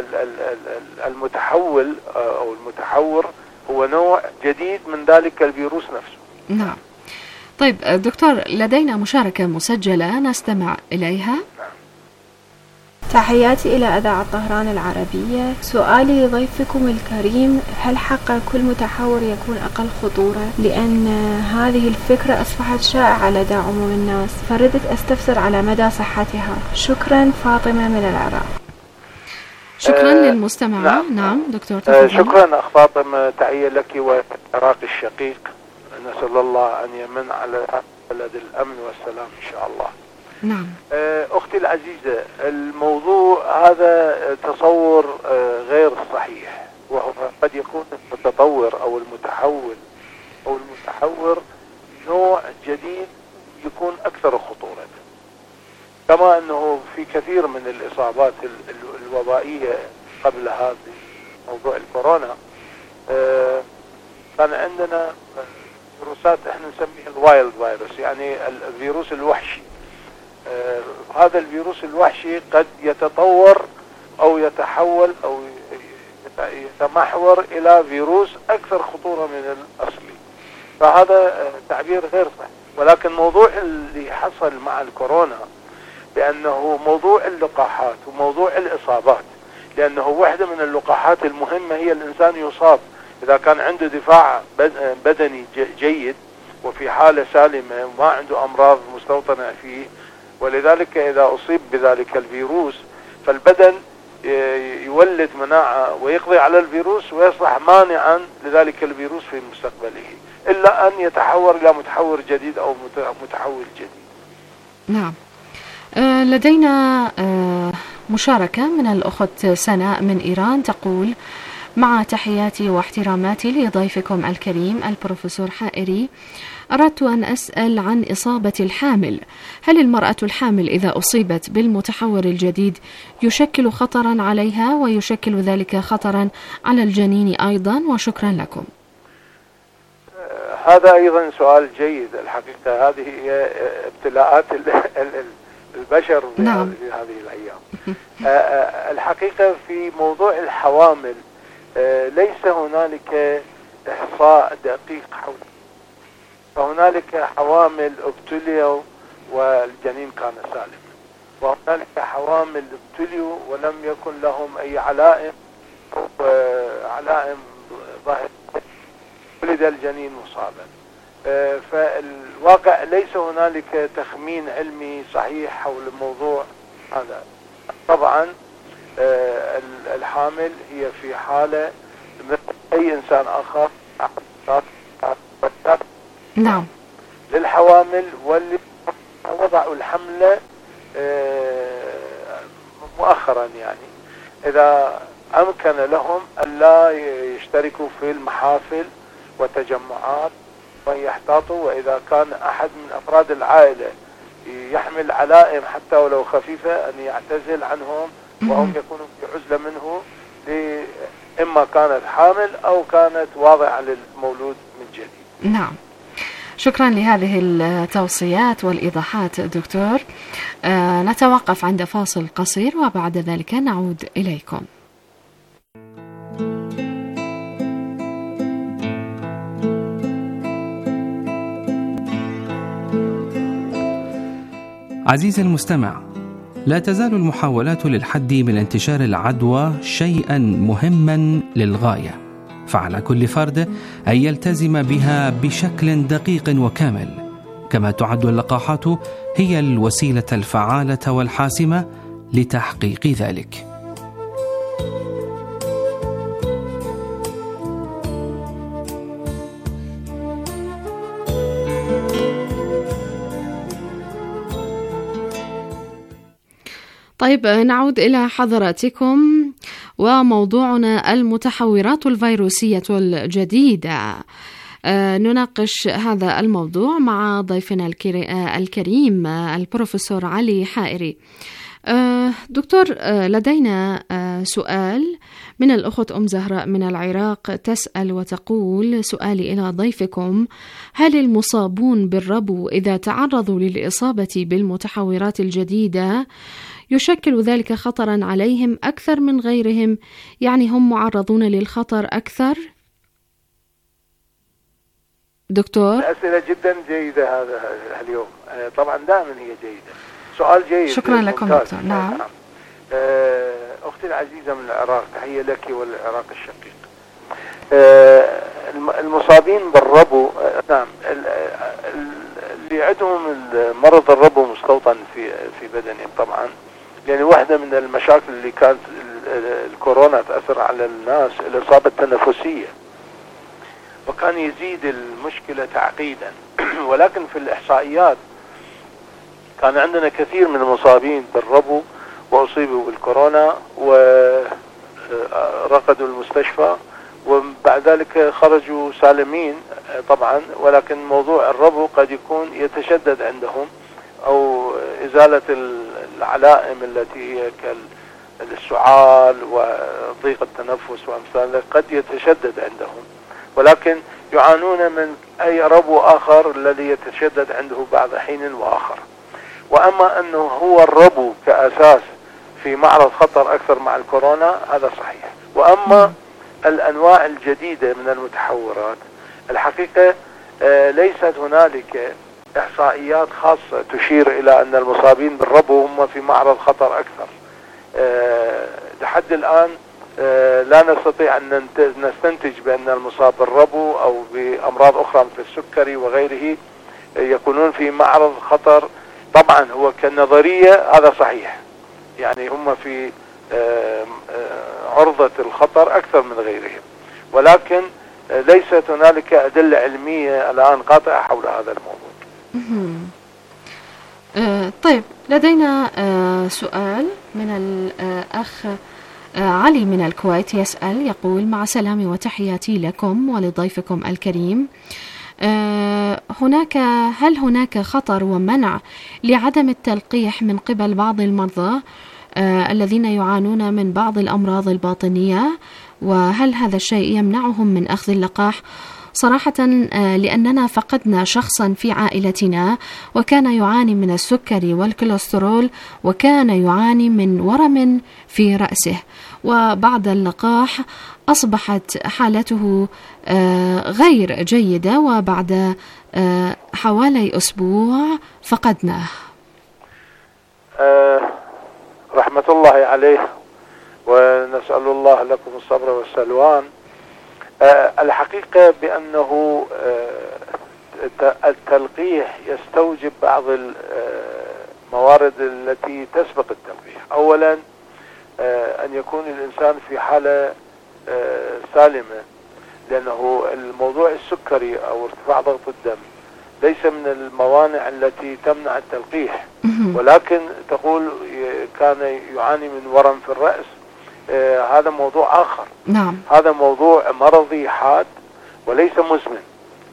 المتحول أو المتحور هو نوع جديد من ذلك الفيروس نفسه. نعم. طيب دكتور، لدينا مشاركة مسجلة نستمع إليها. نعم. تحياتي إلى إذاعة طهران العربية. سؤالي لضيفكم الكريم: هل حق كل متحور يكون أقل خطورة؟ لأن هذه الفكرة أصبحت شائعة لدى عموم الناس، فردت أستفسر على مدى صحتها. شكرا، فاطمة من العراق. شكرا آه للمستمعة. نعم, نعم دكتور آه شكرا أخ فاطمة، تحية لك والعراق الشقيق. نسأل الله أن يمن على بلد الأمن والسلام إن شاء الله. نعم. أختي العزيزة، الموضوع هذا تصور غير صحيح، وهو قد يكون المتطور أو المتحول أو المتحور نوع جديد يكون أكثر خطورة، كما أنه في كثير من الإصابات الوبائية قبل هذا موضوع الكورونا كان عندنا فيروسات احنا نسميها الوايلد فيروس، يعني الفيروس الوحشي. آه هذا الفيروس الوحشي قد يتطور أو يتحول أو يتمحور إلى فيروس أكثر خطورة من الأصلي، فهذا آه تعبير غير صحيح. ولكن موضوع اللي حصل مع الكورونا لأنه موضوع اللقاحات وموضوع الإصابات، لأنه واحدة من اللقاحات المهمة هي الإنسان يصاب إذا كان عنده دفاع بدني جيد وفي حالة سالمة وما عنده أمراض مستوطنة فيه. ولذلك إذا أصيب بذلك الفيروس فالبدن يولد مناعة ويقضي على الفيروس ويصبح مانعا لذلك الفيروس في مستقبله، إلا أن يتحور إلى متحور جديد أو متحول جديد. نعم. آه لدينا آه مشاركة من الأخت سناء من إيران تقول: مع تحياتي واحتراماتي لضيفكم الكريم البروفيسور حائري، أردت أن أسأل عن إصابة الحامل. هل المرأة الحامل إذا أصيبت بالمتحور الجديد يشكل خطرا عليها ويشكل ذلك خطرا على الجنين أيضا؟ وشكرا لكم. هذا أيضا سؤال جيد. الحقيقة هذه هي ابتلاءات البشر في نعم. هذه الأيام. الحقيقة في موضوع الحوامل ليس هنالك إحصاء دقيق حول، فهنالك حوامل ابتليوا والجنين كان سالم، وهنالك حوامل ابتليوا ولم يكن لهم أي علائم علائم ظاهرة ولد الجنين مصابا. فالواقع ليس هنالك تخمين علمي صحيح حول الموضوع هذا. طبعا الحامل هي في حالة مثل أي إنسان آخر. نعم. للحوامل واللي وضعوا الحملة مؤخرا، يعني إذا أمكن لهم ألا يشتركوا في المحافل والتجمعات يحتاطوا، وإذا كان أحد من أفراد العائلة يحمل علائم حتى ولو خفيفة أن يعتزل عنهم وهم يكونوا في عزلة منه، إما كانت حامل أو كانت واضعة للمولود من جديد. نعم، شكرا لهذه التوصيات والإيضاحات دكتور. آه نتوقف عند فاصل قصير وبعد ذلك نعود إليكم. عزيزي المستمع، لا تزال المحاولات للحد من انتشار العدوى شيئا مهما للغاية، فعلى كل فرد أن يلتزم بها بشكل دقيق وكامل، كما تعد اللقاحات هي الوسيلة الفعالة والحاسمة لتحقيق ذلك. طيب، نعود إلى حضراتكم وموضوعنا المتحورات الفيروسية الجديدة. آه نناقش هذا الموضوع مع ضيفنا الكريم البروفيسور علي حائري. آه دكتور، آه لدينا آه سؤال من الأخت أم زهراء من العراق، تسأل وتقول: سؤالي إلى ضيفكم، هل المصابون بالربو إذا تعرضوا للإصابة بالمتحورات الجديدة يشكل ذلك خطرا عليهم أكثر من غيرهم؟ يعني هم معرضون للخطر أكثر؟ دكتور، أسئلة جدا جيدة هذا اليوم. طبعا دائما هي جيدة، سؤال جيد. شكرا لكم دكتور. نعم. نعم. أختي العزيزة من العراق، تحية لك والعراق الشقيق. المصابين بالربو، نعم، اللي عندهم مرض الربو مستوطن في في بدنهم طبعا، يعني واحدة من المشاكل اللي كانت الكورونا تأثر على الناس الإصابة التنفسية، وكان يزيد المشكلة تعقيدا. ولكن في الإحصائيات كان عندنا كثير من المصابين بالربو وأصيبوا بالكورونا ورقدوا المستشفى، وبعد ذلك خرجوا سالمين طبعا، ولكن موضوع الربو قد يكون يتشدد عندهم، أو إزالة العلائم التي هي كالسعال وضيق التنفس وأمثاله قد يتشدد عندهم، ولكن يعانون من أي ربو آخر الذي يتشدد عنده بعد حين وآخر. وأما أنه هو الربو كأساس في معرض خطر أكثر مع الكورونا، هذا صحيح. وأما الأنواع الجديدة من المتحورات، الحقيقة ليست هنالك إحصائيات خاصة تشير إلى أن المصابين بالربو هم في معرض خطر أكثر. لحد الآن لا نستطيع أن نستنتج بأن المصاب بالربو أو بأمراض أخرى مثل السكري وغيره يكونون في معرض خطر. طبعا هو كنظرية هذا صحيح، يعني هم في عرضة الخطر أكثر من غيرهم، ولكن ليست هنالك أدلة علمية الآن قاطعة حول هذا الموضوع. آه طيب، لدينا آه سؤال من الأخ آه علي من الكويت، يسأل يقول: مع سلامي وتحياتي لكم ولضيفكم الكريم، آه هناك هل هناك خطر ومنع لعدم التلقيح من قبل بعض المرضى آه الذين يعانون من بعض الأمراض الباطنية، وهل هذا الشيء يمنعهم من أخذ اللقاح؟ صراحة لأننا فقدنا شخصا في عائلتنا وكان يعاني من السكري والكوليسترول، وكان يعاني من ورم في رأسه، وبعد اللقاح أصبحت حالته غير جيدة، وبعد حوالي أسبوع فقدناه. أه رحمة الله عليه، ونسأل الله لكم الصبر والسلوان. أه الحقيقة بأنه أه التلقيح يستوجب بعض الموارد التي تسبق التلقيح. أولا أه أن يكون الإنسان في حالة أه سالمة، لأنه الموضوع السكري أو ارتفاع ضغط الدم ليس من الموانع التي تمنع التلقيح، ولكن تقول كان يعاني من ورم في الرأس، آه هذا موضوع آخر. نعم. هذا موضوع مرضي حاد وليس مزمن،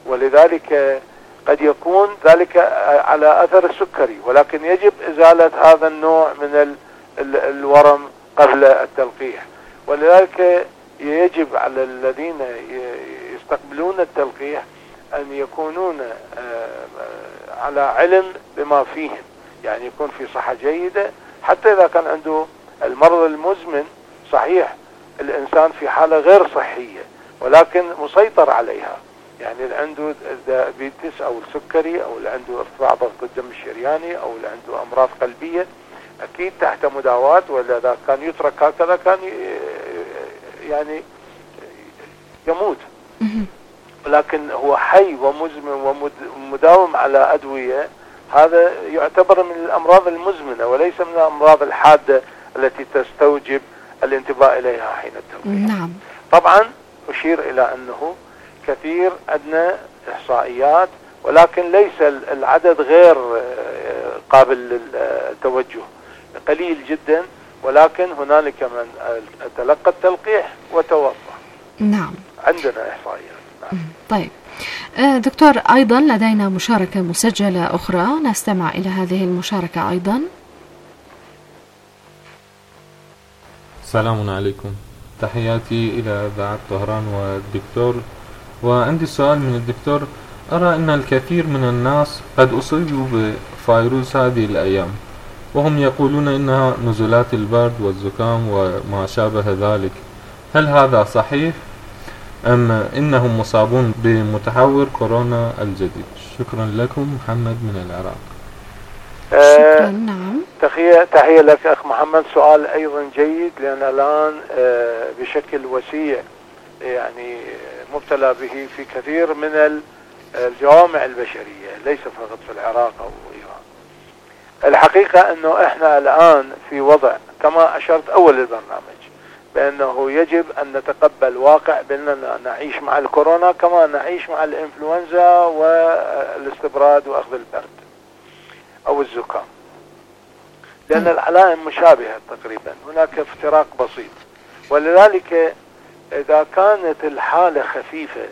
ولذلك قد يكون ذلك على أثر السكري، ولكن يجب إزالة هذا النوع من الورم قبل التلقيح. ولذلك يجب على الذين يستقبلون التلقيح أن يكونون على علم بما فيهم، يعني يكون في صحة جيدة، حتى إذا كان عنده المرض المزمن. صحيح الإنسان في حالة غير صحية ولكن مسيطر عليها، يعني اللي عنده ديابيتس أو السكري أو اللي عنده ارتفاع ضغط الدم الشرياني أو اللي عنده أمراض قلبية أكيد تحت مداواة، ولا إذا كان يترك هكذا كان يعني يموت. لكن هو حي ومزمن ومداوم على أدوية، هذا يعتبر من الأمراض المزمنة وليس من الأمراض الحادة التي تستوجب الانتباه إليها حين التلقيح. نعم. طبعا أشير إلى أنه كثير أدنى إحصائيات، ولكن ليس العدد غير قابل للتوجه، قليل جدا، ولكن هنالك من تلقى التلقيح وتوفى. نعم. عندنا إحصائيات. نعم. طيب دكتور، أيضا لدينا مشاركة مسجلة أخرى، نستمع إلى هذه المشاركة أيضا. السلام عليكم، تحياتي إلى إذاعة طهران والدكتور، وعندي سؤال من الدكتور. أرى أن الكثير من الناس قد أصيبوا بفيروس هذه الأيام، وهم يقولون إنها نزلات البرد والزكام وما شابه ذلك، هل هذا صحيح أم إنهم مصابون بمتحور كورونا الجديد؟ شكرا لكم، محمد من العراق. شكرا. نعم. تحية تحية لك أخ محمد، سؤال أيضا جيد، لأن الآن بشكل وسيع يعني مبتلى به في كثير من الجوامع البشرية، ليس فقط في العراق أو إيران. الحقيقة أنه إحنا الآن في وضع كما أشرت أول البرنامج بأنه يجب أن نتقبل واقع بأننا نعيش مع الكورونا كما نعيش مع الإنفلونزا والاستبراد وأخذ البرد أو الزكام، لأن العلائم مشابهة تقريبا، هناك افتراق بسيط. ولذلك إذا كانت الحالة خفيفة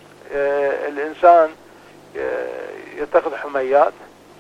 الإنسان يتخذ حميات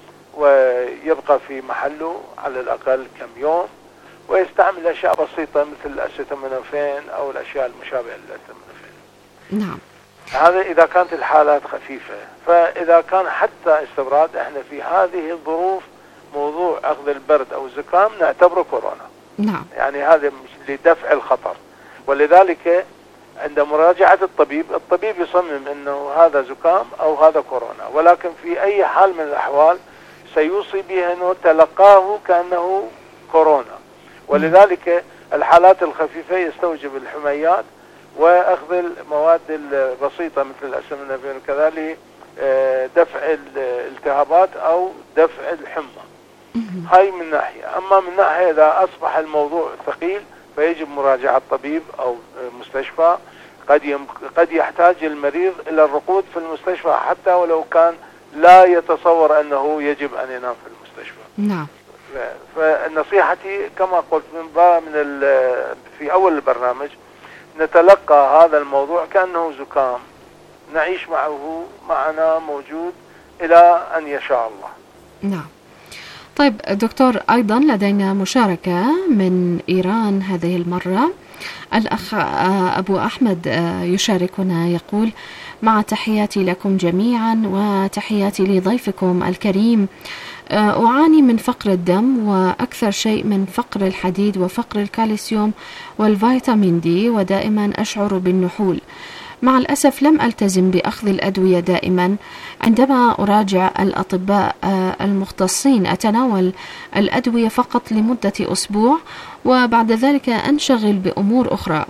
ويبقى في محله على الأقل كم يوم، ويستعمل أشياء بسيطة مثل الأسيتامينوفين أو الأشياء المشابهة للأسيتامينوفين. نعم. هذا إذا كانت الحالات خفيفة. فإذا كان حتى استبراد، احنا في هذه الظروف موضوع أخذ البرد أو الزكام نعتبره كورونا. نعم. يعني هذا لدفع الخطر. ولذلك عند مراجعة الطبيب، الطبيب يصمم أنه هذا زكام أو هذا كورونا، ولكن في أي حال من الأحوال سيوصي به أنه تلقاه كأنه كورونا. ولذلك الحالات الخفيفة يستوجب الحميات وأخذ المواد البسيطة مثل الأسيتامينوفين وكذلك دفع الالتهابات أو دفع الحمى. هاي من ناحية. أما من ناحية إذا أصبح الموضوع ثقيل فيجب مراجعة طبيب أو مستشفى. قد يم... قد يحتاج المريض إلى الرقود في المستشفى حتى ولو كان لا يتصور أنه يجب أن ينام في المستشفى. نعم. فنصيحتي كما قلت من بقى من ال... في أول البرنامج، نتلقى هذا الموضوع كأنه زكام، نعيش معه معنا موجود إلى أن يشاء الله. نعم. طيب دكتور، أيضا لدينا مشاركة من إيران هذه المرة. الأخ أبو أحمد يشاركنا يقول: مع تحياتي لكم جميعا وتحياتي لضيفكم الكريم، أعاني من فقر الدم وأكثر شيء من فقر الحديد وفقر الكالسيوم والفيتامين دي، ودائما أشعر بالنحول. مع الأسف لم ألتزم بأخذ الأدوية دائما. عندما أراجع الأطباء المختصين أتناول الأدوية فقط لمدة أسبوع، وبعد ذلك أنشغل بأمور أخرى.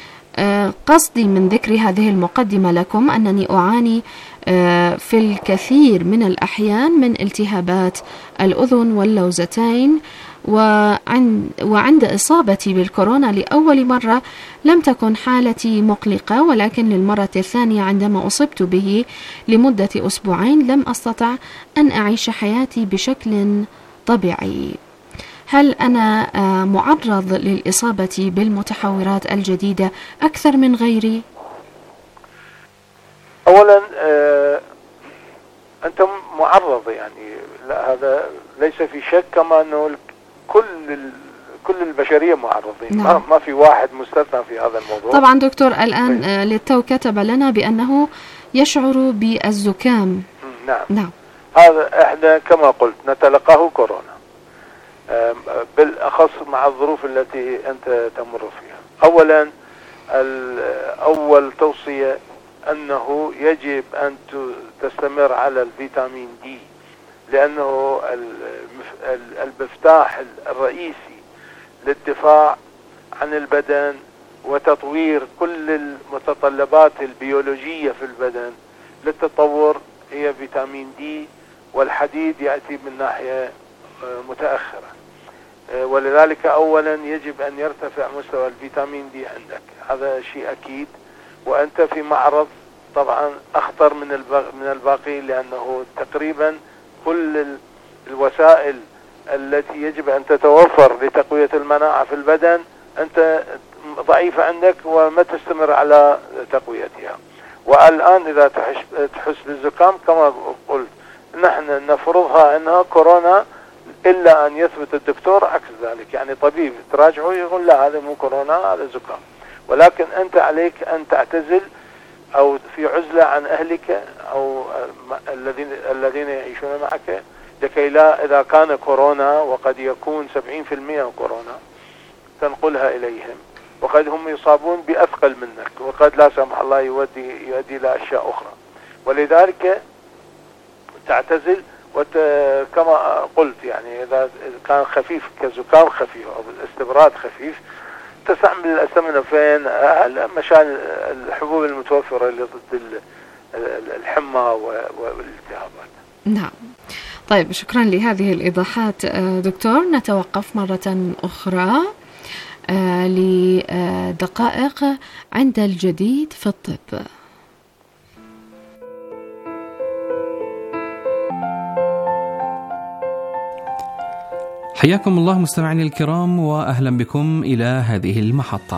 قصدي من ذكر هذه المقدمة لكم أنني أعاني في الكثير من الأحيان من التهابات الأذن واللوزتين، وعند, وعند إصابتي بالكورونا لأول مرة لم تكن حالتي مقلقة، ولكن للمرة الثانية عندما أصبت به لمدة أسبوعين لم أستطع أن أعيش حياتي بشكل طبيعي. هل أنا معرض للإصابة بالمتحورات الجديدة أكثر من غيري؟ أولا آه أنت معرض، يعني لا هذا ليس في شك، كما أنه كل كل البشرية معرضين. نعم. ما في واحد مستثنى في هذا الموضوع. طبعا دكتور الآن آه للتو كتب لنا بأنه يشعر بالزكام. نعم. نعم. هذا احنا كما قلت نتلقاه كورونا، بالأخص مع الظروف التي أنت تمر فيها. أولا أول توصية أنه يجب أن تستمر على الفيتامين دي، لأنه المفتاح الرئيسي للدفاع عن البدن وتطوير كل المتطلبات البيولوجية في البدن للتطور هي فيتامين دي، والحديد يأتي من ناحية متأخرة. ولذلك أولا يجب أن يرتفع مستوى الفيتامين دي عندك، هذا شيء أكيد. وأنت في معرض طبعا أخطر من من الباقي، لأنه تقريبا كل الوسائل التي يجب أن تتوفر لتقوية المناعة في البدن أنت ضعيفة عندك وما تستمر على تقويتها. والآن إذا تحس بالزكام كما قلت نحن نفرضها أنها كورونا، إلا أن يثبت الدكتور عكس ذلك، يعني طبيب تراجعه يقول لا هذا مو كورونا هذا زكام. ولكن أنت عليك أن تعتزل أو في عزلة عن أهلك أو الذين الذين يعيشون معك، لكي لا إذا كان كورونا، وقد يكون سبعين في المئة كورونا، تنقلها إليهم، وقد هم يصابون بأثقل منك، وقد لا سمح الله يودي يؤدي إلى أشياء أخرى. ولذلك تعتزل، وكما قلت يعني إذا كان خفيف كزكام خفيف أو بالاستبراد خفيف تستعمل الأسامنوفين مشان الحبوب المتوفرة ضد الحمى والالتهابات. نعم. طيب شكرا لهذه الإيضاحات دكتور. نتوقف مرة أخرى لدقائق عند الجديد في الطب. حياكم الله مستمعينا الكرام، وأهلا بكم إلى هذه المحطة.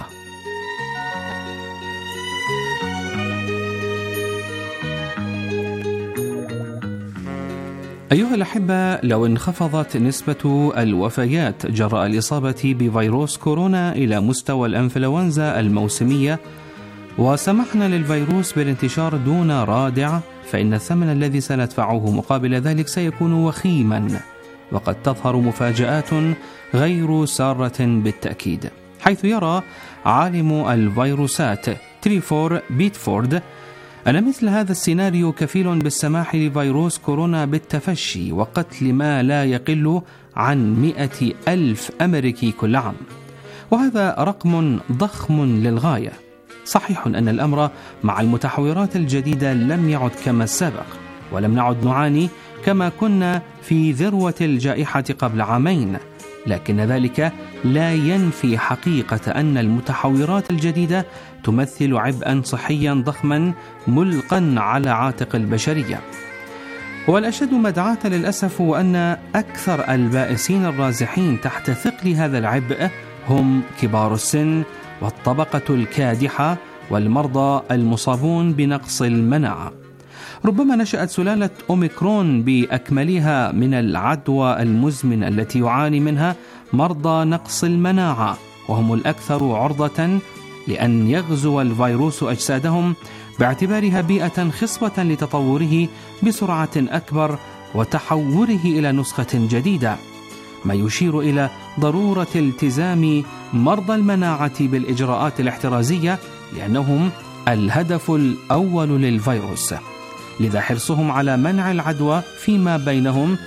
أيها الأحبة، لو انخفضت نسبة الوفيات جراء الإصابة بفيروس كورونا إلى مستوى الإنفلونزا الموسمية، وسمحنا للفيروس بالانتشار دون رادع، فإن الثمن الذي سندفعه مقابل ذلك سيكون وخيما، وقد تظهر مفاجآت غير سارة بالتأكيد، حيث يرى عالم الفيروسات تريفور بيتفورد أن مثل هذا السيناريو كفيل بالسماح لفيروس كورونا بالتفشي وقتل ما لا يقل عن مئة ألف أمريكي كل عام، وهذا رقم ضخم للغاية. صحيح أن الأمر مع المتحورات الجديدة لم يعد كما السابق، ولم نعد نعاني كما كنا في ذروة الجائحة قبل عامين، لكن ذلك لا ينفي حقيقة أن المتحورات الجديدة تمثل عبئا صحيا ضخما ملقا على عاتق البشرية. والأشد مدعاة للأسف هو أن أكثر البائسين الرازحين تحت ثقل هذا العبء هم كبار السن والطبقة الكادحة والمرضى المصابون بنقص المناعة. ربما نشأت سلالة أوميكرون بأكملها من العدوى المزمنة التي يعاني منها مرضى نقص المناعة، وهم الأكثر عرضة لأن يغزو الفيروس أجسادهم باعتبارها بيئة خصبة لتطوره بسرعة أكبر وتحوره إلى نسخة جديدة، ما يشير إلى ضرورة التزام مرضى المناعة بالإجراءات الاحترازية، لأنهم الهدف الأول للفيروس. لذا حرصهم على منع العدوى فيما بينهم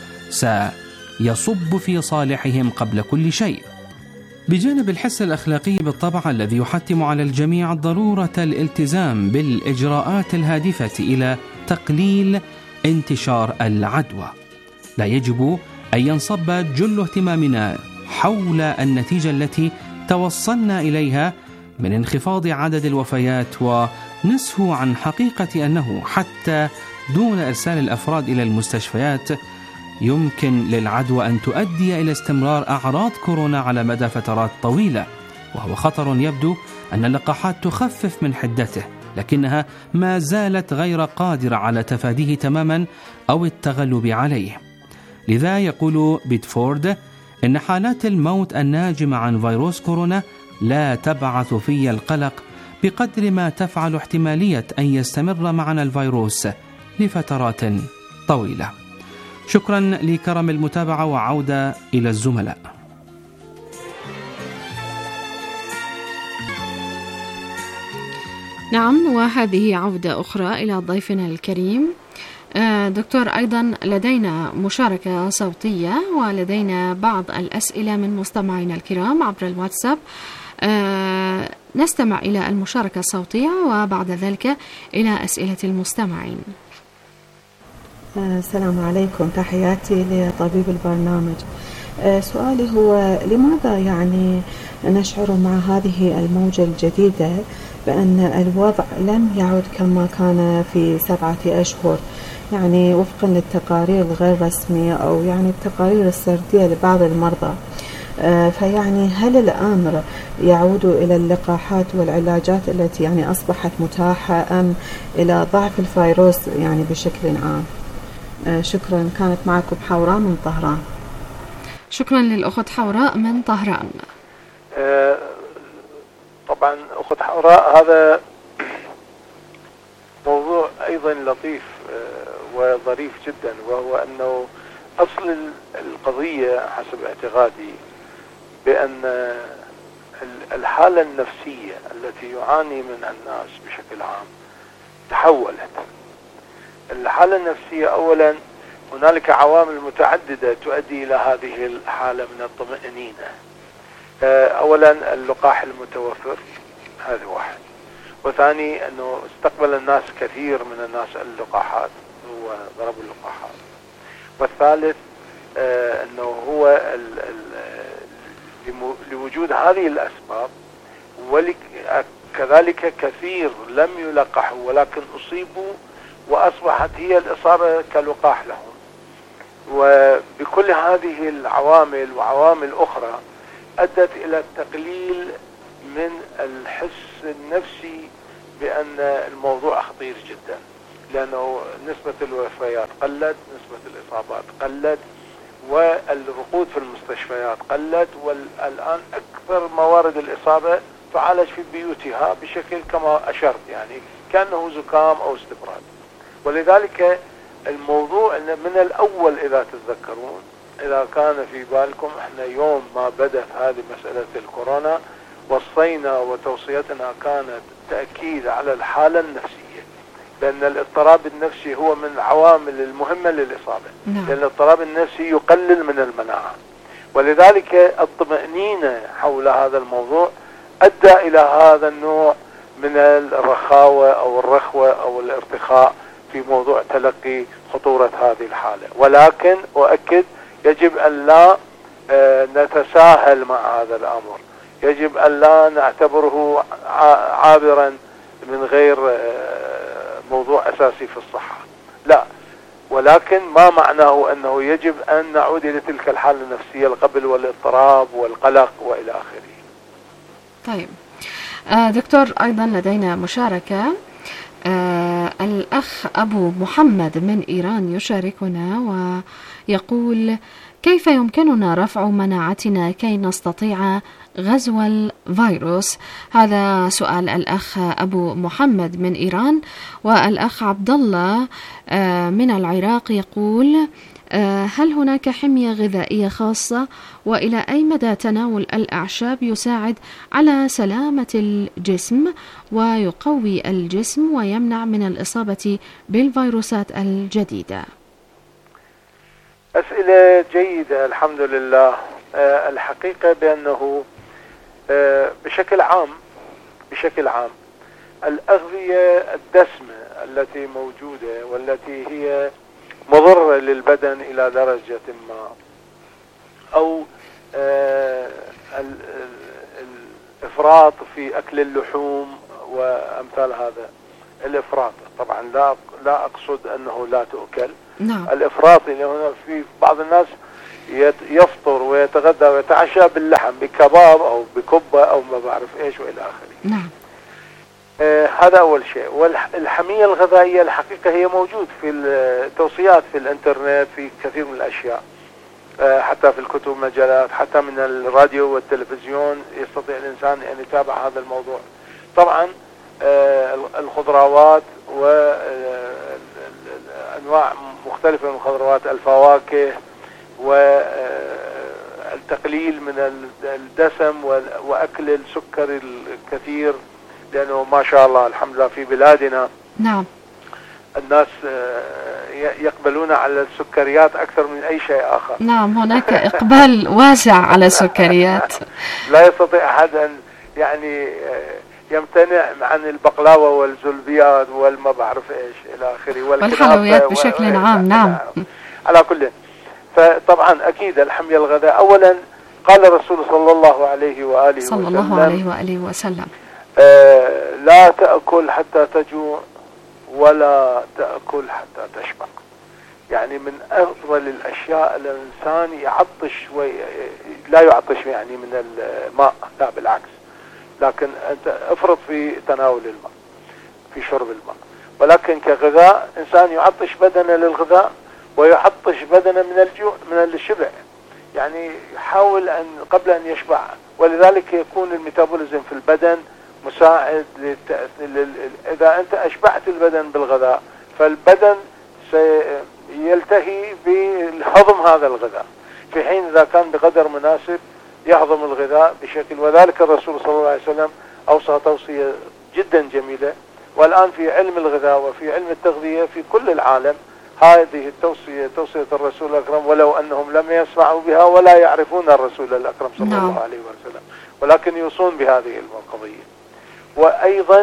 سيصب في صالحهم قبل كل شيء. بجانب الحس الأخلاقي بالطبع الذي يحتم على الجميع ضرورة الالتزام بالإجراءات الهادفة إلى تقليل انتشار العدوى، لا يجب أن ينصب جل اهتمامنا حول النتيجة التي توصلنا إليها من انخفاض عدد الوفيات، ونسهو عن حقيقة أنه حتى دون إرسال الأفراد إلى المستشفيات يمكن للعدوى أن تؤدي إلى استمرار أعراض كورونا على مدى فترات طويلة، وهو خطر يبدو أن اللقاحات تخفف من حدته، لكنها ما زالت غير قادرة على تفاديه تماما أو التغلب عليه. لذا يقول بيدفورد إن حالات الموت الناجمة عن فيروس كورونا لا تبعث في القلق بقدر ما تفعل احتمالية أن يستمر معنا الفيروس لفترات طويلة. شكرا لكرم المتابعة، وعودة إلى الزملاء. نعم، وهذه عودة أخرى إلى ضيفنا الكريم. دكتور، أيضا لدينا مشاركة صوتية ولدينا بعض الأسئلة من مستمعينا الكرام عبر الواتساب. نستمع إلى المشاركة الصوتية وبعد ذلك إلى أسئلة المستمعين. السلام عليكم، تحياتي لطبيب البرنامج. سؤالي هو لماذا يعني نشعر مع هذه الموجة الجديدة بأن الوضع لم يعد كما كان في سبعة أشهر، يعني وفقا للتقارير الغير رسمية أو يعني التقارير السردية لبعض المرضى؟ فيعني هل الأمر يعود إلى اللقاحات والعلاجات التي يعني أصبحت متاحة أم إلى ضعف الفيروس يعني بشكل عام؟ شكرا. كانت معكم حوراء من طهران. شكرا للأخت حوراء من طهران. أه طبعا أخت حوراء، هذا موضوع أيضا لطيف أه وظريف جدا، وهو أنه أصل القضية حسب اعتقادي بأن الحالة النفسية التي يعاني منها الناس بشكل عام تحولت. الحالة النفسية أولا هنالك عوامل متعددة تؤدي إلى هذه الحالة من الطمأنينة. أولا اللقاح المتوفر، هذا واحد. وثاني أنه استقبل الناس كثير من الناس اللقاحات وضربوا اللقاحات. والثالث أنه هو لوجود هذه الأسباب، وكذلك كثير لم يلقحوا ولكن أصيبوا وأصبحت هي الإصابة كلقاح لهم. وبكل هذه العوامل وعوامل أخرى أدت إلى التقليل من الحس النفسي بأن الموضوع خطير جدا، لأنه نسبة الوفيات قلت، نسبة الإصابات قلت، والرقود في المستشفيات قلت، والآن أكثر موارد الإصابة تعالج في بيوتها بشكل كما أشرت، يعني كأنه زكام أو استبراد. ولذلك الموضوع من الأول إذا تتذكرون، إذا كان في بالكم، احنا يوم ما بدأت هذه مسألة الكورونا وصينا وتوصيتنا كانت تأكيد على الحالة النفسية، لأن الاضطراب النفسي هو من العوامل المهمة للإصابة. نعم. لأن الاضطراب النفسي يقلل من المناعة، ولذلك الطمأنينة حول هذا الموضوع أدى إلى هذا النوع من الرخاوة أو الرخوة أو الارتخاء في موضوع تلقي خطورة هذه الحالة. ولكن أؤكد يجب أن لا نتساهل مع هذا الأمر، يجب أن لا نعتبره عابرا من غير موضوع أساسي في الصحة، لا، ولكن ما معناه أنه يجب أن نعود إلى تلك الحالة النفسية القبل والاضطراب والقلق وإلى آخره. طيب دكتور، أيضا لدينا مشاركة. آه الأخ أبو محمد من إيران يشاركنا ويقول: كيف يمكننا رفع مناعتنا كي نستطيع غزو الفيروس؟ هذا سؤال الأخ أبو محمد من إيران. والأخ عبد الله آه من العراق يقول: هل هناك حمية غذائية خاصة؟ وإلى أي مدى تناول الأعشاب يساعد على سلامة الجسم ويقوي الجسم ويمنع من الإصابة بالفيروسات الجديدة؟ أسئلة جيدة الحمد لله. أه الحقيقة بأنه أه بشكل عام بشكل عام الأغذية الدسمة التي موجودة والتي هي مضرة للبدن إلى درجة ما، أو آه الإفراط في أكل اللحوم وأمثال هذا. الإفراط طبعا لا لا أقصد أنه لا تؤكل. نعم. الإفراط اللي هنا في بعض الناس يفطر ويتغدى ويتعشى باللحم بكباب أو بكبة أو ما بعرف إيش وإلى آخره. نعم. آه هذا أول شيء. والحمية الغذائية الحقيقة هي موجود في التوصيات في الإنترنت في كثير من الأشياء، آه حتى في الكتب مجلات، حتى من الراديو والتلفزيون يستطيع الإنسان أن يتابع هذا الموضوع. طبعا آه الخضروات وأنواع مختلفة من الخضروات، الفواكه، والتقليل من الدسم وأكل السكر الكثير، لأنه ما شاء الله الحمد لله في بلادنا نعم الناس يقبلون على السكريات أكثر من أي شيء آخر. نعم هناك إقبال واسع على السكريات. لا يستطيع أحد أن يعني يمتنع عن البقلاوة والزلبيات والما بعرف إيش إلى آخره والحلويات بشكل عام. نعم على كل. فطبعا أكيد الحمية الغذاء أولا قال الرسول صلى الله عليه وآله صلى وسلم الله عليه وآله وسلم آه لا تأكل حتى تجوع ولا تأكل حتى تشبع. يعني من أفضل الأشياء الإنسان يعطش وي... لا يعطش يعني من الماء، لا بالعكس، لكن أنت افرط في تناول الماء، في شرب الماء. ولكن كغذاء إنسان يعطش بدنه للغذاء ويعطش بدنه من الجوع من الشبع، يعني يحاول أن قبل أن يشبع. ولذلك يكون الميتابوليزم في البدن مساعد للت... إذا أنت أشبعت البدن بالغذاء فالبدن سيلتهي بالهضم هذا الغذاء، في حين إذا كان بقدر مناسب يهضم الغذاء بشكل. وذلك الرسول صلى الله عليه وسلم أوصى توصية جدا جميلة، والآن في علم الغذاء وفي علم التغذية في كل العالم هذه التوصية توصية الرسول الأكرم، ولو أنهم لم يسمعوا بها ولا يعرفون الرسول الأكرم صلى نعم. الله عليه وسلم، ولكن يوصون بهذه القضية. وأيضا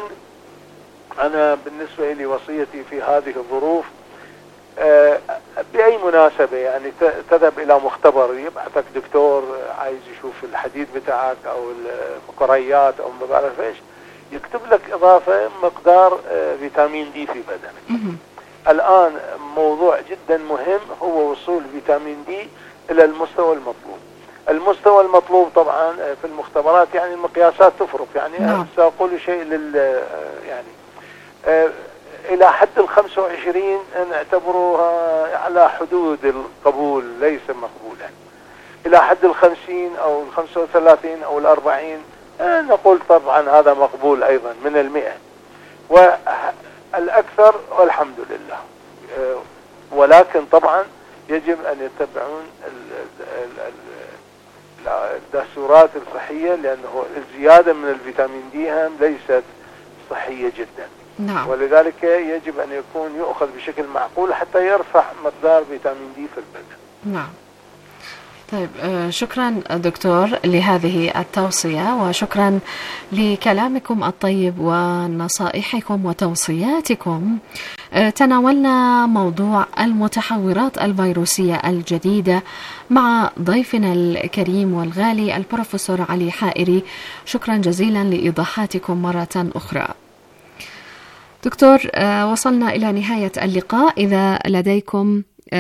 أنا بالنسبة لي وصيتي في هذه الظروف آه بأي مناسبة يعني تذهب إلى مختبر يبعثك دكتور عايز يشوف الحديد بتاعك أو المقريات أو ما بعرف إيش، يكتب لك إضافة مقدار آه فيتامين دي في بدنك. الآن موضوع جدا مهم هو وصول فيتامين دي إلى المستوى المطلوب. المستوى المطلوب طبعا في المختبرات يعني المقياسات تفرق، يعني نعم. سأقول شيء لل يعني آه إلى حد الخمسة وعشرين نعتبروها على حدود القبول ليس مقبولا. إلى حد الخمسين أو الخمسة وثلاثين أو الأربعين آه نقول طبعا هذا مقبول أيضا من المئة، والأكثر والحمد لله. آه ولكن طبعا يجب أن يتبعون الدستورات الصحية، لأنه الزيادة من الفيتامين دي هم ليست صحية جدا. نعم. ولذلك يجب أن يكون يؤخذ بشكل معقول حتى يرفع مقدار فيتامين دي في البدن. نعم. طيب شكرا دكتور لهذه التوصية، وشكرا لكلامكم الطيب ونصائحكم وتوصياتكم. تناولنا موضوع المتحورات الفيروسية الجديدة مع ضيفنا الكريم والغالي البروفيسور علي حائري. شكرا جزيلا لإيضاحاتكم مرة أخرى. دكتور وصلنا إلى نهاية اللقاء، إذا لديكم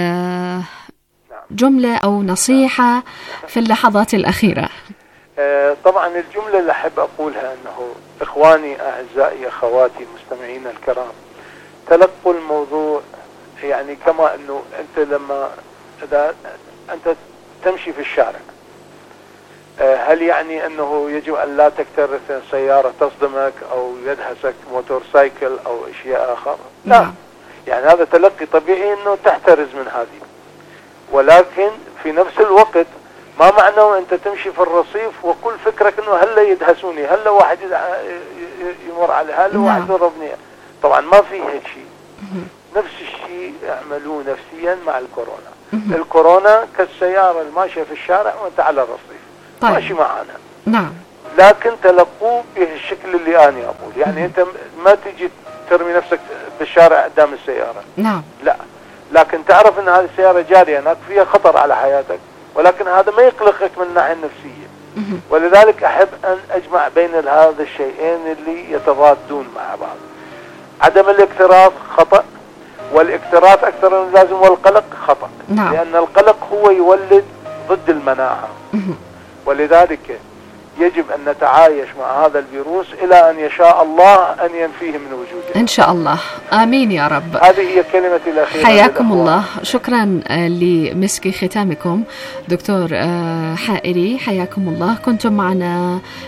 جملة أو نصيحة في اللحظات الأخيرة. طبعا الجملة اللي أحب أقولها أنه إخواني أعزائي أخواتي مستمعين الكرام، تلقوا الموضوع يعني كما أنه أنت لما إذا أنت تمشي في الشارع، هل يعني أنه يجب أن لا تكترث سيارة تصدمك أو يدهسك موتور سايكل أو شيء آخر؟ لا، يعني هذا تلقي طبيعي أنه تحترز من هذه. ولكن في نفس الوقت ما معناه أنت تمشي في الرصيف وكل فكرك أنه هلا يدهسوني، هلا واحد يمر علي، هلا واحد يضربني. طبعا ما في هيك شيء. نفس الشيء يعملوه نفسيا مع الكورونا. الكورونا كالسيارة الماشية في الشارع وأنت على الرصيف. طيب. ماشي معانا. نعم. لكن تلقوه بالشكل اللي أنا أقول، يعني أنت ما تيجي ترمي نفسك بالشارع قدام السيارة. نعم. لا، لكن تعرف أن هذه السيارة جارية هناك فيها خطر على حياتك، ولكن هذا ما يقلقك من الناحية النفسية. ولذلك أحب أن أجمع بين هذا الشيئين اللي يتضادون مع بعض. عدم الاكتراث خطأ، والاكتراث أكثر من اللازم، والقلق خطأ. نعم. لأن القلق هو يولد ضد المناعة. ولذلك يجب أن نتعايش مع هذا الفيروس إلى أن يشاء الله أن ينفيه من وجودنا إن شاء الله. آمين يا رب. هذه هي كلمتي الأخيرة. حياكم الله. شكرا لمسك ختامكم دكتور حائري، حياكم الله. كنتم معنا